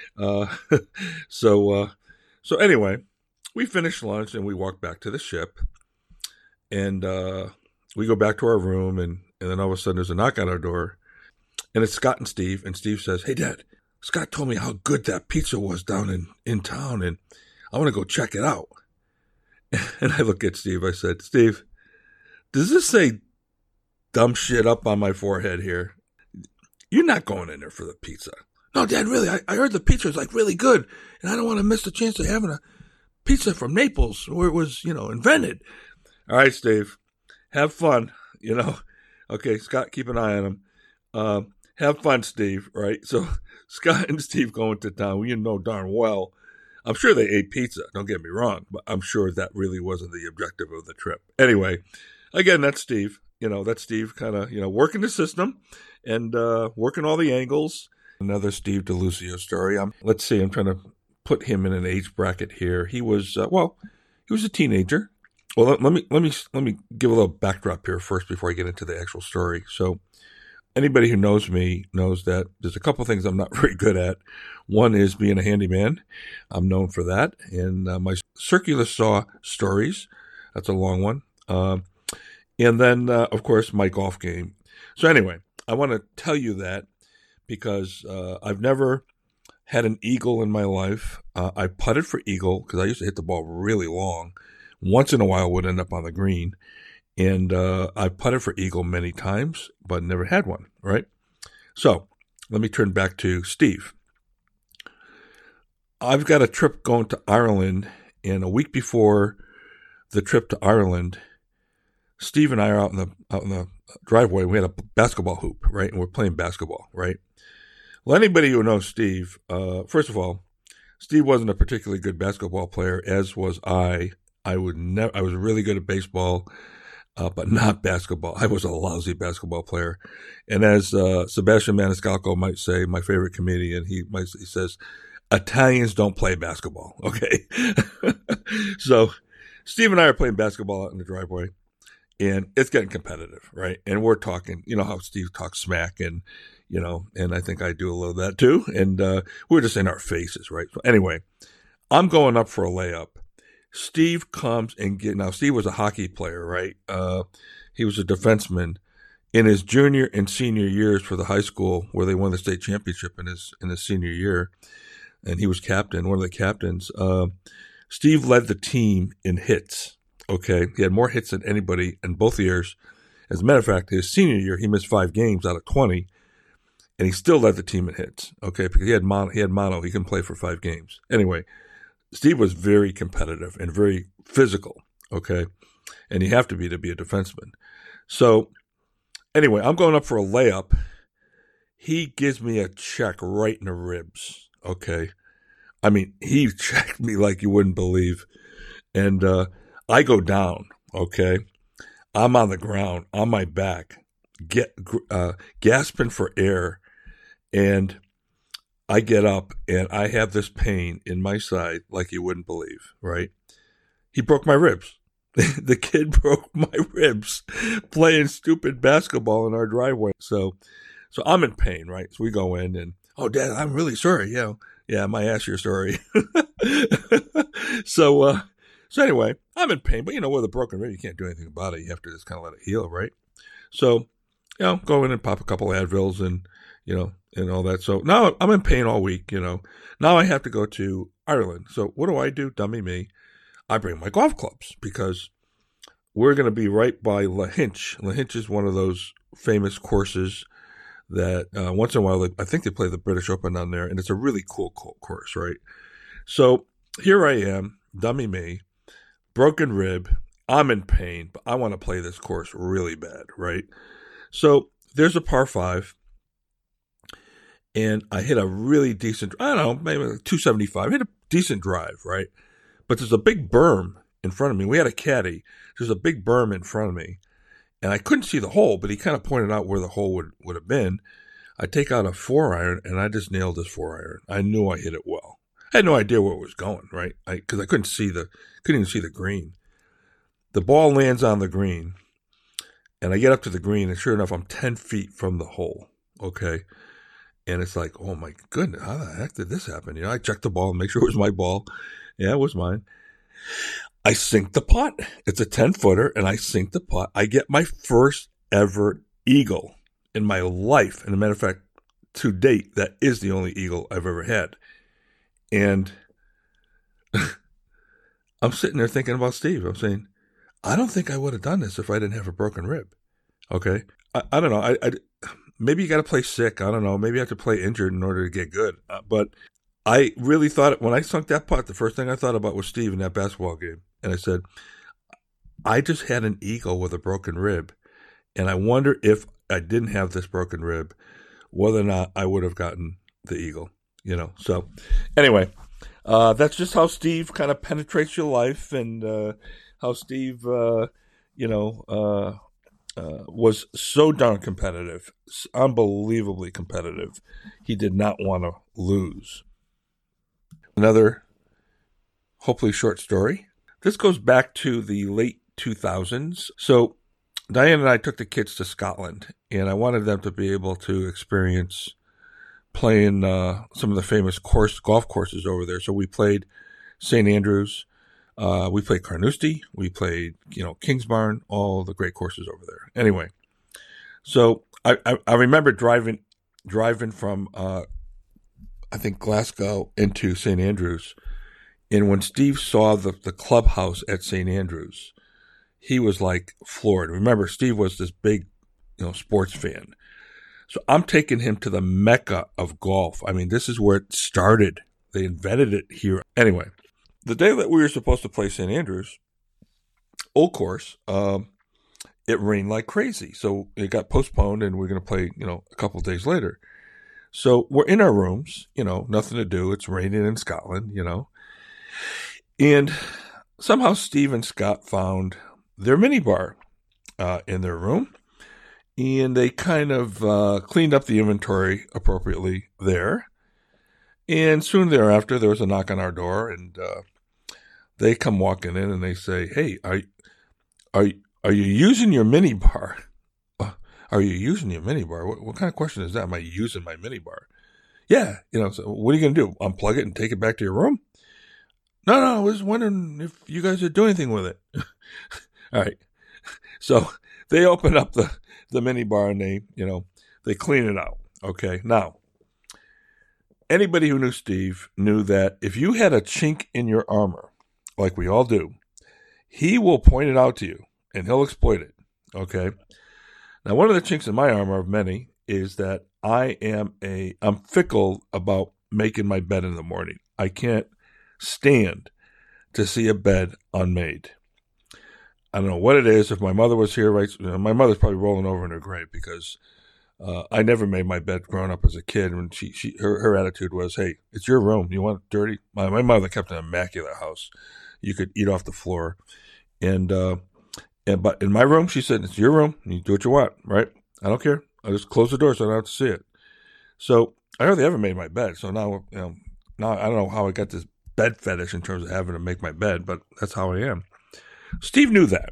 So anyway, we finished lunch and we walked back to the ship. And we go back to our room and then all of a sudden there's a knock on our door. And it's Scott and Steve. And Steve says, hey, Dad, Scott told me how good that pizza was down in town. And I want to go check it out. And I look at Steve. I said, Steve, does this say dumb shit up on my forehead here? You're not going in there for the pizza. No, Dad, really, I heard the pizza is really good. And I don't want to miss the chance of having a pizza from Naples where it was, invented. All right, Steve, have fun, Okay, Scott, keep an eye on him. Have fun, Steve, right? So Scott and Steve go into town. Darn well. I'm sure they ate pizza. Don't get me wrong, but I'm sure that really wasn't the objective of the trip. Anyway, again, that's Steve. That's Steve kind of, working the system and working all the angles. Another Steve DeLucio story. Let's see, I'm trying to put him in an age bracket here. He was, he was a teenager. Well, let me give a little backdrop here first before I get into the actual story. So anybody who knows me knows that there's a couple things I'm not very good at. One is being a handyman. I'm known for that. And my circular saw stories, that's a long one. And then, of course, my golf game. So anyway, I want to tell you that because I've never had an eagle in my life. I putted for eagle because I used to hit the ball really long. Once in a while would end up on the green. And I putted for eagle many times, but never had one, right? So let me turn back to Steve. I've got a trip going to Ireland, and a week before the trip to Ireland, Steve and I are out in the driveway. We had a basketball hoop, right? And we're playing basketball, right? Well, anybody who knows Steve, first of all, Steve wasn't a particularly good basketball player, as was I. I was really good at baseball, but not basketball. I was a lousy basketball player. And as Sebastian Maniscalco might say, my favorite comedian, he says, Italians don't play basketball, okay? So Steve and I are playing basketball out in the driveway. And it's getting competitive, right? And we're talking, how Steve talks smack and, and I think I do a little of that too. And we're just in our faces, right? So anyway, I'm going up for a layup. Steve comes and now Steve was a hockey player, right? He was a defenseman in his junior and senior years for the high school where they won the state championship in his senior year. And he was captain, one of the captains. Steve led the team in hits. Okay, he had more hits than anybody in both years. As a matter of fact, his senior year, he missed 5 games out of 20, and he still led the team in hits. Okay, because he had mono, he couldn't play for 5 games. Anyway, Steve was very competitive and very physical. Okay, and you have to be a defenseman. So, anyway, I'm going up for a layup. He gives me a check right in the ribs. Okay, I mean, he checked me like you wouldn't believe, and I go down, okay? I'm on the ground, on my back, gasping for air, and I get up, and I have this pain in my side like you wouldn't believe, right? He broke my ribs. The kid broke my ribs playing stupid basketball in our driveway. So I'm in pain, right? So we go in, and, oh, Dad, I'm really sorry, Yeah, my assier story. So anyway, I'm in pain, but with a broken rib, you can't do anything about it. You have to just kind of let it heal, right? So, go in and pop a couple of Advils and, and all that. So now I'm in pain all week, Now I have to go to Ireland. So what do? Dummy me. I bring my golf clubs because we're going to be right by Lahinch. Lahinch is one of those famous courses that once in a while, I think they play the British Open on there, and it's a really cool course, right? So here I am, dummy me, broken rib, I'm in pain, but I want to play this course really bad, right? So there's a par 5, and I hit a really decent, I don't know, maybe 275, hit a decent drive, right? But there's a big berm in front of me. We had a caddy. There's a big berm in front of me. And I couldn't see the hole, but he kind of pointed out where the hole would have been. I take out a 4-iron, and I just nailed this 4-iron. I knew I hit it well. I had no idea where it was going, right? Because I couldn't even see the green. The ball lands on the green, and I get up to the green, and sure enough, I'm 10 feet from the hole, okay? And it's like, oh my goodness, how the heck did this happen? I checked the ball and make sure it was my ball. Yeah, it was mine. I sink the putt. It's a 10-footer, and I sink the putt. I get my first ever eagle in my life. And as a matter of fact, to date, that is the only eagle I've ever had. And I'm sitting there thinking about Steve. I'm saying, I don't think I would have done this if I didn't have a broken rib. Okay? I don't know. Maybe you got to play sick. I don't know. Maybe I have to play injured in order to get good. But I really thought, when I sunk that putt, the first thing I thought about was Steve in that basketball game. And I said, I just had an eagle with a broken rib. And I wonder if I didn't have this broken rib, whether or not I would have gotten the eagle, So anyway, that's just how Steve kind of penetrates your life, and how Steve, was so darn competitive, unbelievably competitive. He did not want to lose. Another hopefully short story. This goes back to the late 2000s. So Diane and I took the kids to Scotland, and I wanted them to be able to experience playing some of the famous golf courses over there. So we played St. Andrews, we played Carnoustie, we played Kingsbarn, all the great courses over there. Anyway, so I remember driving from I think Glasgow into St. Andrews, and when Steve saw the clubhouse at St. Andrews, he was like floored. Remember, Steve was this big, sports fan. So I'm taking him to the mecca of golf. I mean, this is where it started. They invented it here. Anyway, the day that we were supposed to play St. Andrews, old course, it rained like crazy. So it got postponed, and we're going to play, a couple of days later. So we're in our rooms, nothing to do. It's raining in Scotland, And somehow Steve and Scott found their minibar in their room, and they kind of cleaned up the inventory appropriately there. And soon thereafter, there was a knock on our door, and they come walking in, and they say, "Hey, are you using your minibar? Are you using your minibar? What kind of question is that? Am I using my minibar?" Yeah, so what are you going to do? Unplug it and take it back to your room? No, I was wondering if you guys are doing anything with it. All right. So they open up the minibar, and they clean it out. Okay. Now, anybody who knew Steve knew that if you had a chink in your armor, like we all do, he will point it out to you, and he'll exploit it. Okay. Now, one of the chinks in my armor, of many, is that I'm fickle about making my bed in the morning. I can't stand to see a bed unmade. I don't know what it is. If my mother was here, right, my mother's probably rolling over in her grave, because I never made my bed growing up as a kid. When her attitude was, "Hey, it's your room. You want it dirty?" My mother kept an immaculate house. You could eat off the floor, but in my room, she said, "It's your room. You do what you want, right? I don't care. I just close the door so I don't have to see it." So I hardly ever made my bed. So now I don't know how I got this bed fetish in terms of having to make my bed, but that's how I am. Steve knew that.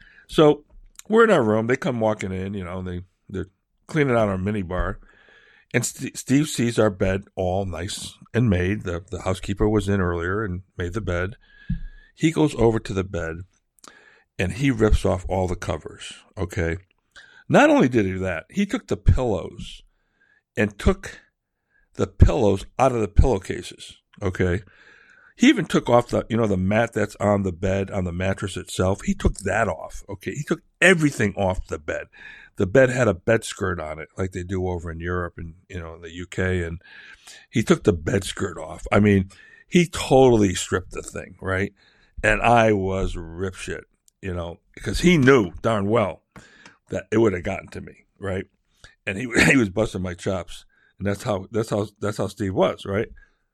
So we're in our room. They come walking in, they're cleaning out our minibar. And Steve sees our bed all nice and made. The housekeeper was in earlier and made the bed. He goes over to the bed and he rips off all the covers, okay? Not only did he do that, he took the pillows and took the pillows out of the pillowcases, okay? He even took off the mat that's on the bed, on the mattress itself. He took that off, okay? He took everything off the bed. The bed had a bed skirt on it like they do over in Europe and, the UK, and he took the bed skirt off. I mean, he totally stripped the thing, right? And I was rip shit, because he knew darn well that it would have gotten to me, right? And he was busting my chops, and that's how Steve was, right?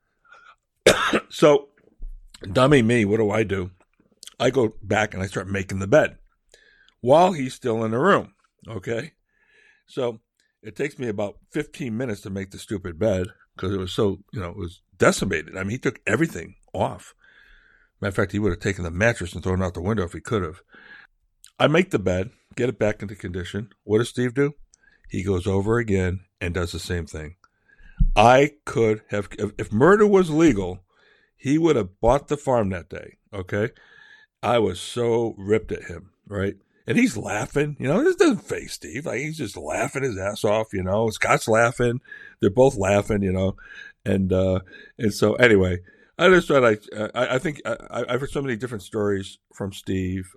So, dummy me, what do? I go back and I start making the bed while he's still in the room, okay? So it takes me about 15 minutes to make the stupid bed because it was so, it was decimated. I mean, he took everything off. Matter of fact, he would have taken the mattress and thrown it out the window if he could have. I make the bed, get it back into condition. What does Steve do? He goes over again and does the same thing. I could have, if murder was legal, he would have bought the farm that day, okay? I was so ripped at him, right? And he's laughing, this doesn't faze Steve. Like, he's just laughing his ass off, Scott's laughing. They're both laughing, And so anyway, I just thought I think I've heard so many different stories from Steve,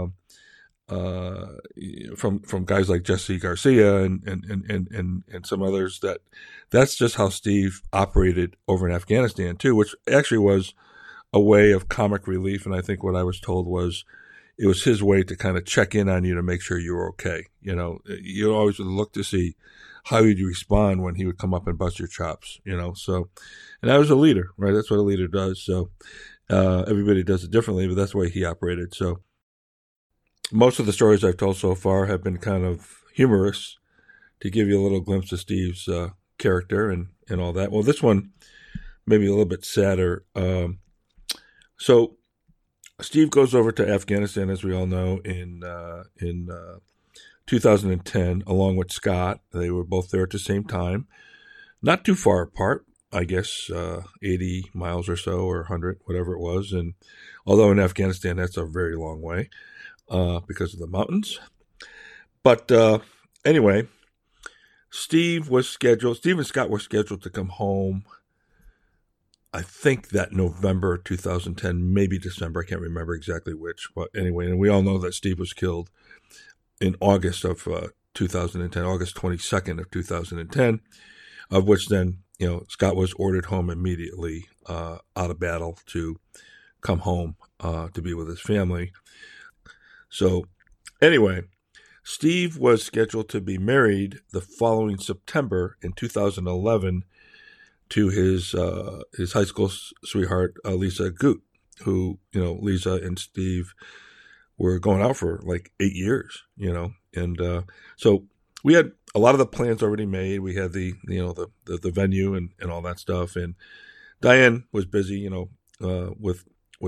from guys like Jesse Garcia and some others that's just how Steve operated over in Afghanistan too, which actually was a way of comic relief. And I think what I was told was it was his way to kind of check in on you to make sure you were okay. You always would look to see how you'd respond when he would come up and bust your chops, so, and I was a leader, right? That's what a leader does. So, everybody does it differently, but that's the way he operated. So most of the stories I've told so far have been kind of humorous to give you a little glimpse of Steve's, character and all that. Well, this one maybe a little bit sadder. So Steve goes over to Afghanistan, as we all know, in 2010, along with Scott. They were both there at the same time, not too far apart, I guess, 80 miles or so, or 100, whatever it was. And although in Afghanistan, that's a very long way because of the mountains. But anyway, Steve and Scott were scheduled to come home, I think that November 2010, maybe December. I can't remember exactly which. But anyway, and we all know that Steve was killed in August of 2010, August 22nd of 2010, of which then, Scott was ordered home immediately out of battle to come home to be with his family. So anyway, Steve was scheduled to be married the following September in 2011 to his high school sweetheart, Lisa Goot, who, Lisa and Steve were going out for like 8 years, and so we had a lot of the plans already made. We had the venue and all that stuff, and Diane was busy, with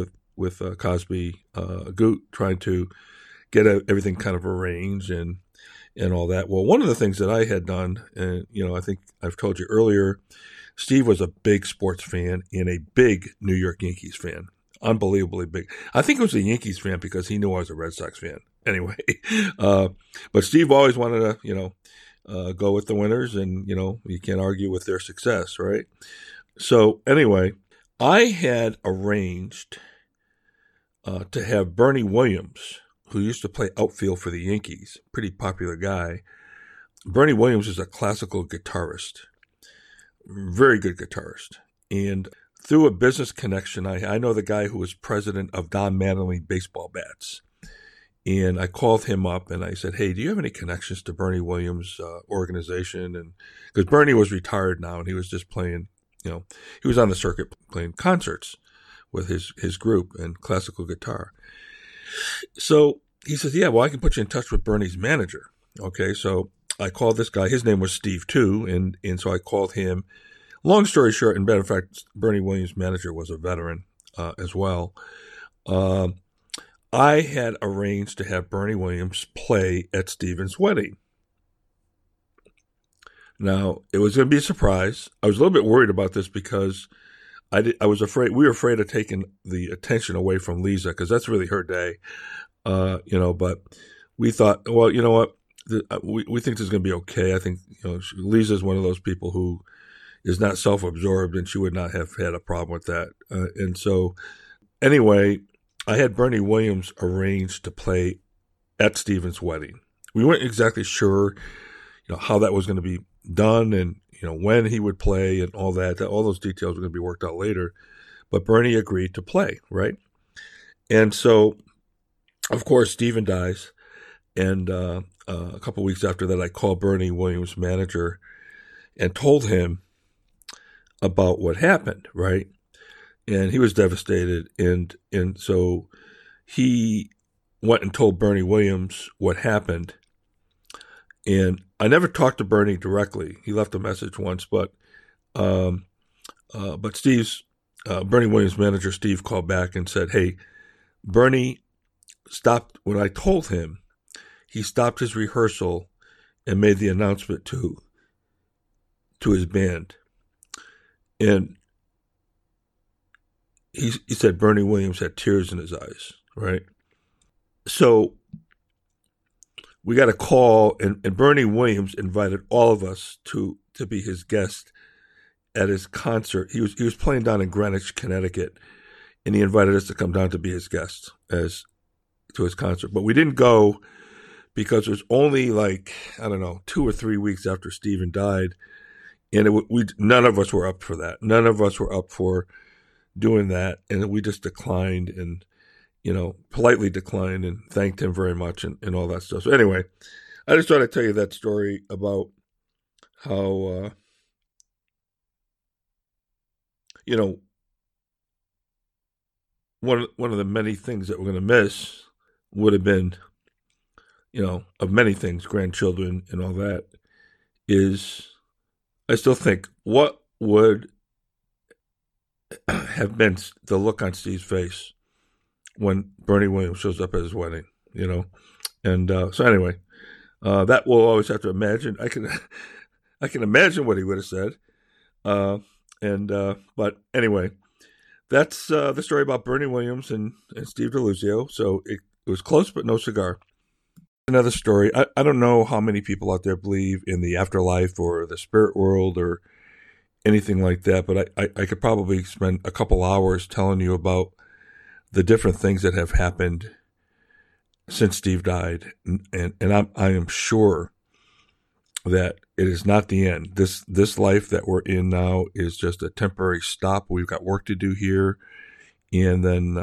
Cosby Goot trying to get everything kind of arranged and all that. Well, one of the things that I had done, and I think I've told you earlier, Steve was a big sports fan and a big New York Yankees fan. Unbelievably big. I think he was a Yankees fan because he knew I was a Red Sox fan. Anyway, but Steve always wanted to, go with the winners, and, you can't argue with their success, right? So anyway, I had arranged to have Bernie Williams, who used to play outfield for the Yankees, pretty popular guy. Bernie Williams is a classical guitarist, very good guitarist. And through a business connection, I know the guy who was president of Don Mattingly Baseball Bats. And I called him up and I said, hey, do you have any connections to Bernie Williams' organization? And because Bernie was retired now and he was just playing, he was on the circuit playing concerts with his group and classical guitar. So he says, yeah, well, I can put you in touch with Bernie's manager. Okay, so I called this guy. His name was Steve too. And so I called him. Long story short, and matter of fact, Bernie Williams' manager was a veteran as well. I had arranged to have Bernie Williams play at Stephen's wedding. Now, it was going to be a surprise. I was a little bit worried about this because we were afraid of taking the attention away from Lisa because that's really her day, but we thought, well, you know what? We think this is going to be okay. I think, Lisa is one of those people who is not self-absorbed, and she would not have had a problem with that. And so anyway, I had Bernie Williams arranged to play at Stephen's wedding. We weren't exactly sure, how that was going to be done and, when he would play and all that. All those details were going to be worked out later. But Bernie agreed to play, right? And so, of course, Stephen dies. And a couple of weeks after that, I called Bernie Williams' manager and told him about what happened, right? And he was devastated. And so he went and told Bernie Williams what happened. And I never talked to Bernie directly. He left a message once, but Steve's Bernie Williams' manager, Steve, called back and said, "Hey, Bernie stopped when I told him. He stopped his rehearsal and made the announcement to his band." And he said Bernie Williams had tears in his eyes, right? So we got a call, and Bernie Williams invited all of us to be his guest at his concert. He was playing down in Greenwich, Connecticut, and he invited us to come down to be his guest to his concert. But we didn't go because it was only 2 or 3 weeks after Stephen died, and none of us were up for that. None of us were up for doing that, and we just declined and politely declined and thanked him very much and all that stuff. So anyway, I just thought I'd tell you that story about how, one of the many things that we're going to miss would have been, of many things, grandchildren and all that, is I still think what would have been the look on Steve's face when Bernie Williams shows up at his wedding, and so anyway, that we'll always have to imagine. I can imagine what he would have said, but anyway, that's the story about Bernie Williams and Steve DeLuzio. So it was close, but no cigar. Another story. I don't know how many people out there believe in the afterlife or the spirit world or anything like that, but I could probably spend a couple hours telling you about the different things that have happened since Steve died. And I am sure that it is not the end. This life that we're in now is just a temporary stop. We've got work to do here. And then,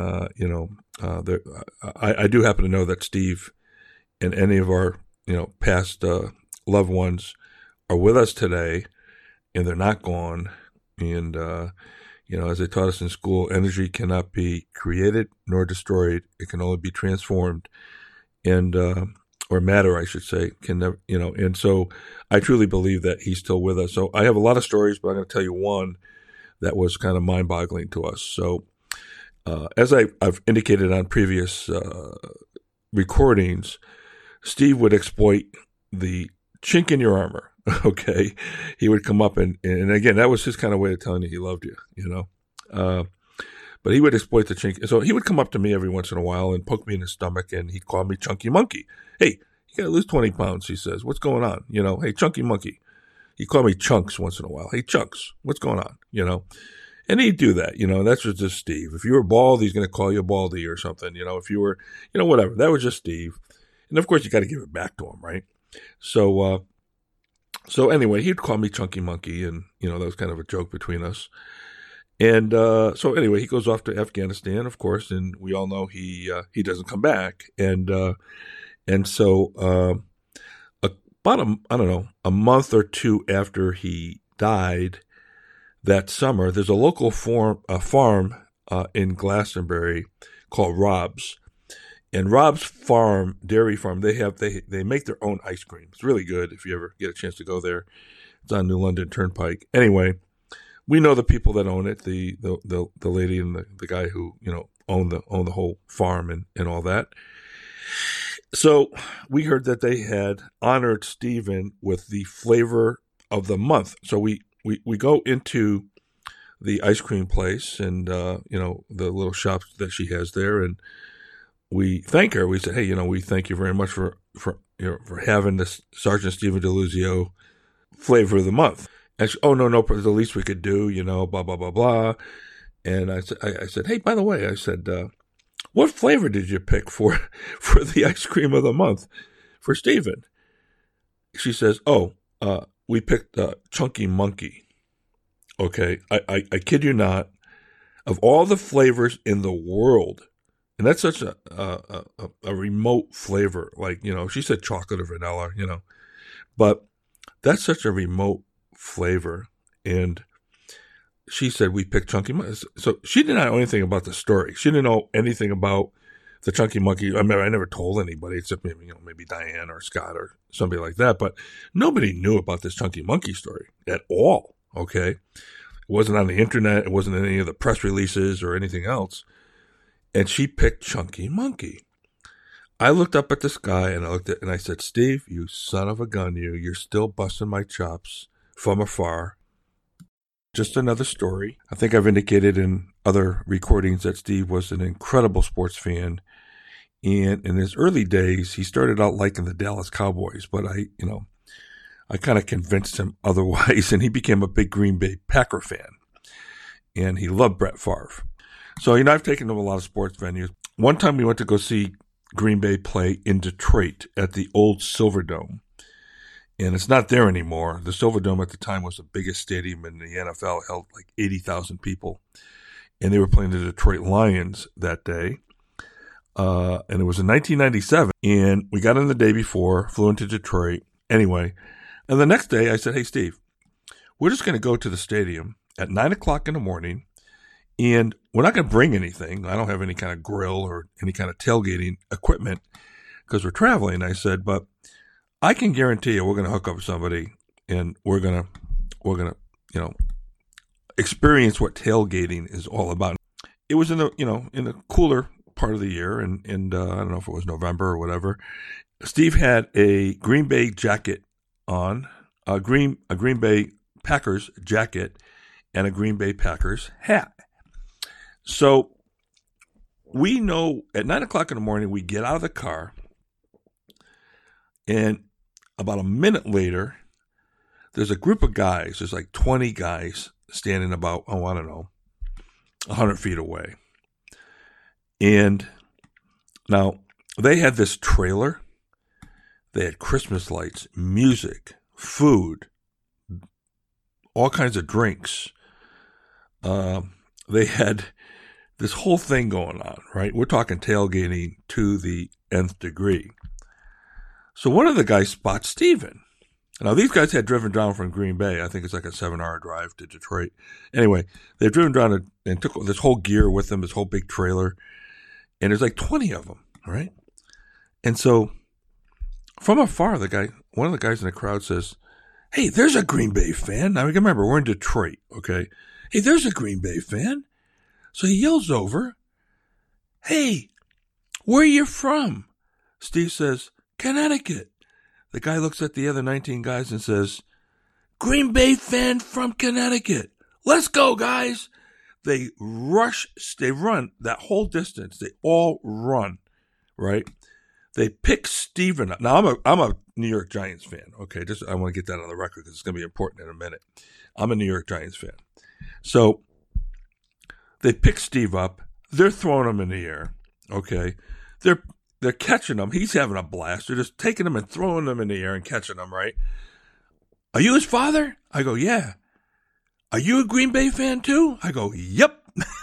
I do happen to know that Steve and any of our, past loved ones are with us today, and they're not gone. And, as they taught us in school, energy cannot be created nor destroyed. It can only be transformed, and or matter, I should say, can never, And so I truly believe that he's still with us. So I have a lot of stories, but I'm going to tell you one that was kind of mind-boggling to us. So as I've indicated on previous recordings, Steve would exploit the chink in your armor. Okay, he would come up and again, that was his kind of way of telling you he loved you, but he would exploit the chink. So he would come up to me every once in a while and poke me in the stomach, and he'd call me Chunky Monkey. Hey, you got to lose 20 pounds, he says. What's going on? Hey, Chunky Monkey. He'd call me Chunks once in a while. Hey, Chunks, what's going on? And he'd do that, that's just Steve. If you were bald, he's going to call you Baldy or something, if you were, whatever. That was just Steve. And of course, you got to give it back to him, right? So anyway, he'd call me Chunky Monkey, and, that was kind of a joke between us. And so anyway, he goes off to Afghanistan, of course, and we all know he doesn't come back. And so about, a month or two after he died that summer, there's a local farm in Glastonbury called Rob's. And Rob's farm, dairy farm, they make their own ice cream. It's really good if you ever get a chance to go there. It's on New London Turnpike. Anyway, we know the people that own it, the lady and the guy who, own the whole farm and all that. So we heard that they had honored Stephen with the Flavor of the month. So we go into the ice cream place and, the little shop that she has there. And we thank her. We said, hey, we thank you very much for having this Sergeant Stephen DeLuzio flavor of the month. And she, oh, no, the least we could do, blah, blah, blah, blah. And I said, hey, by the way, I said, what flavor did you pick for the ice cream of the month for Stephen? She says, we picked Chunky Monkey. Okay, I kid you not. Of all the flavors in the world, and that's such a remote flavor. Like, she said chocolate or vanilla, but that's such a remote flavor. And she said we picked Chunky Monkey. So she did not know anything about the story. She didn't know anything about the Chunky Monkey. I mean, I never told anybody except maybe Diane or Scott or somebody like that. But nobody knew about this Chunky Monkey story at all. Okay, it wasn't on the internet. It wasn't in any of the press releases or anything else. And she picked Chunky Monkey. I looked up at this guy and I said, Steve, you son of a gun, you're still busting my chops from afar. Just another story. I think I've indicated in other recordings that Steve was an incredible sports fan. And in his early days, he started out liking the Dallas Cowboys, but I kind of convinced him otherwise, and he became a big Green Bay Packer fan. And he loved Brett Favre. So, I've taken him to a lot of sports venues. One time we went to go see Green Bay play in Detroit at the old Silverdome. And it's not there anymore. The Silverdome at the time was the biggest stadium in the NFL. It held like 80,000 people. And they were playing the Detroit Lions that day. And it was in 1997. And we got in the day before, flew into Detroit. Anyway, and the next day I said, hey, Steve, we're just going to go to the stadium at 9 o'clock in the morning. And we're not going to bring anything. I don't have any kind of grill or any kind of tailgating equipment because we're traveling. I said, but I can guarantee you we're going to hook up somebody and we're going to experience what tailgating is all about. It was in the cooler part of the year, and I don't know if it was November or whatever. Steve had a Green Bay jacket on, a Green Bay Packers jacket, and a Green Bay Packers hat. So we know at 9 o'clock in the morning, we get out of the car, and about a minute later, there's a group of guys, there's like 20 guys standing about, 100 feet away. And now they had this trailer. They had Christmas lights, music, food, all kinds of drinks. They had this whole thing going on, right? We're talking tailgating to the nth degree. So one of the guys spots Stephen. Now, these guys had driven down from Green Bay. I think it's like a 7-hour drive to Detroit. Anyway, they've driven down and took this whole gear with them, this whole big trailer. And there's like 20 of them, right? And so from afar, one of the guys in the crowd says, hey, there's a Green Bay fan. Now, remember, we're in Detroit, okay? Hey, there's a Green Bay fan. So he yells over, hey, where are you from? Steve says, Connecticut. The guy looks at the other 19 guys and says, Green Bay fan from Connecticut. Let's go, guys. They run that whole distance. They all run, right? They pick Stephen up. Now, I'm a New York Giants fan, okay? I want to get that on the record because it's going to be important in a minute. I'm a New York Giants fan. So they pick Steve up. They're throwing him in the air, okay? They're catching him. He's having a blast. They're just taking him and throwing him in the air and catching him, right? Are you his father? I go, yeah. Are you a Green Bay fan too? I go, yep.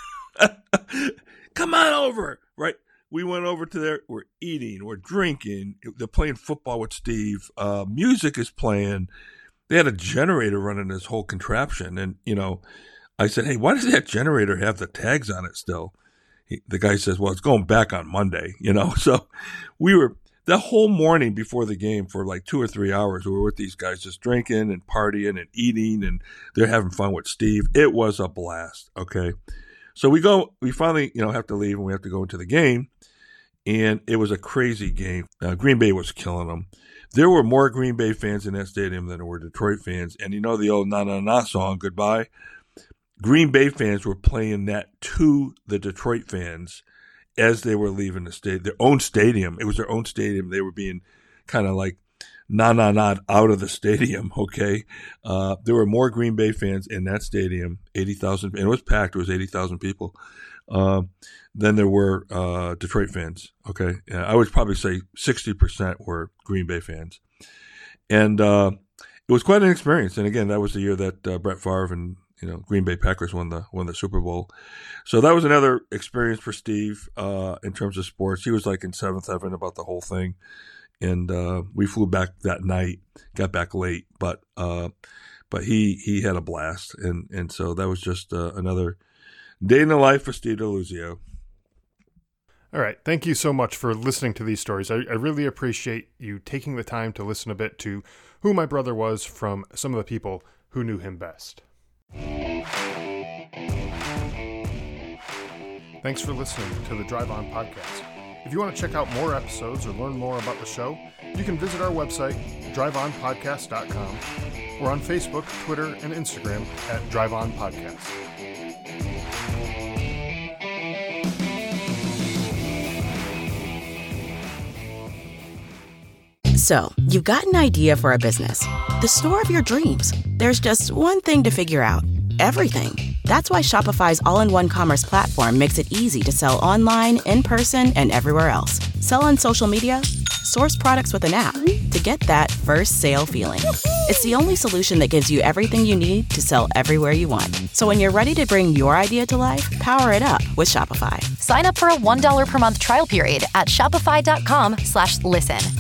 Come on over, right? We went over to there. We're eating. We're drinking. They're playing football with Steve. Music is playing. They had a generator running this whole contraption. And, I said, hey, why does that generator have the tags on it still? The guy says, well, it's going back on Monday, So we were the whole morning before the game for like 2 or 3 hours. We were with these guys just drinking and partying and eating, and they're having fun with Steve. It was a blast. Okay. So we finally, have to leave and we have to go into the game. And it was a crazy game. Green Bay was killing them. there were more Green Bay fans in that stadium than there were Detroit fans. And you know the old Na Na Na song, Goodbye? Green Bay fans were playing that to the Detroit fans as they were leaving the stadium, their own stadium. It was their own stadium. They were being kind of like na na na out of the stadium. Okay. There were more Green Bay fans in that stadium, 80,000, and it was packed. It was 80,000 people, than there were, Detroit fans. Okay. I would probably say 60% were Green Bay fans. And, it was quite an experience. And again, that was the year that, Brett Favre and, Green Bay Packers won the Super Bowl. So that was another experience for Steve, in terms of sports. He was like in seventh heaven about the whole thing. And, we flew back that night, got back late, but he had a blast. And so that was just, another day in the life for Steve DeLuzio. All right. Thank you so much for listening to these stories. I really appreciate you taking the time to listen a bit to who my brother was from some of the people who knew him best. Thanks for listening to the Drive On Podcast. If you want to check out more episodes or learn more about the show, you can visit our website, driveonpodcast.com, or on Facebook, Twitter, and Instagram at Drive On Podcast. So, you've got an idea for a business, the store of your dreams. There's just one thing to figure out: everything. That's why Shopify's all-in-one commerce platform makes it easy to sell online, in person, and everywhere else. Sell on social media, source products with an app to get that first sale feeling. It's the only solution that gives you everything you need to sell everywhere you want. So when you're ready to bring your idea to life, power it up with Shopify. Sign up for a $1 per month trial period at shopify.com/listen.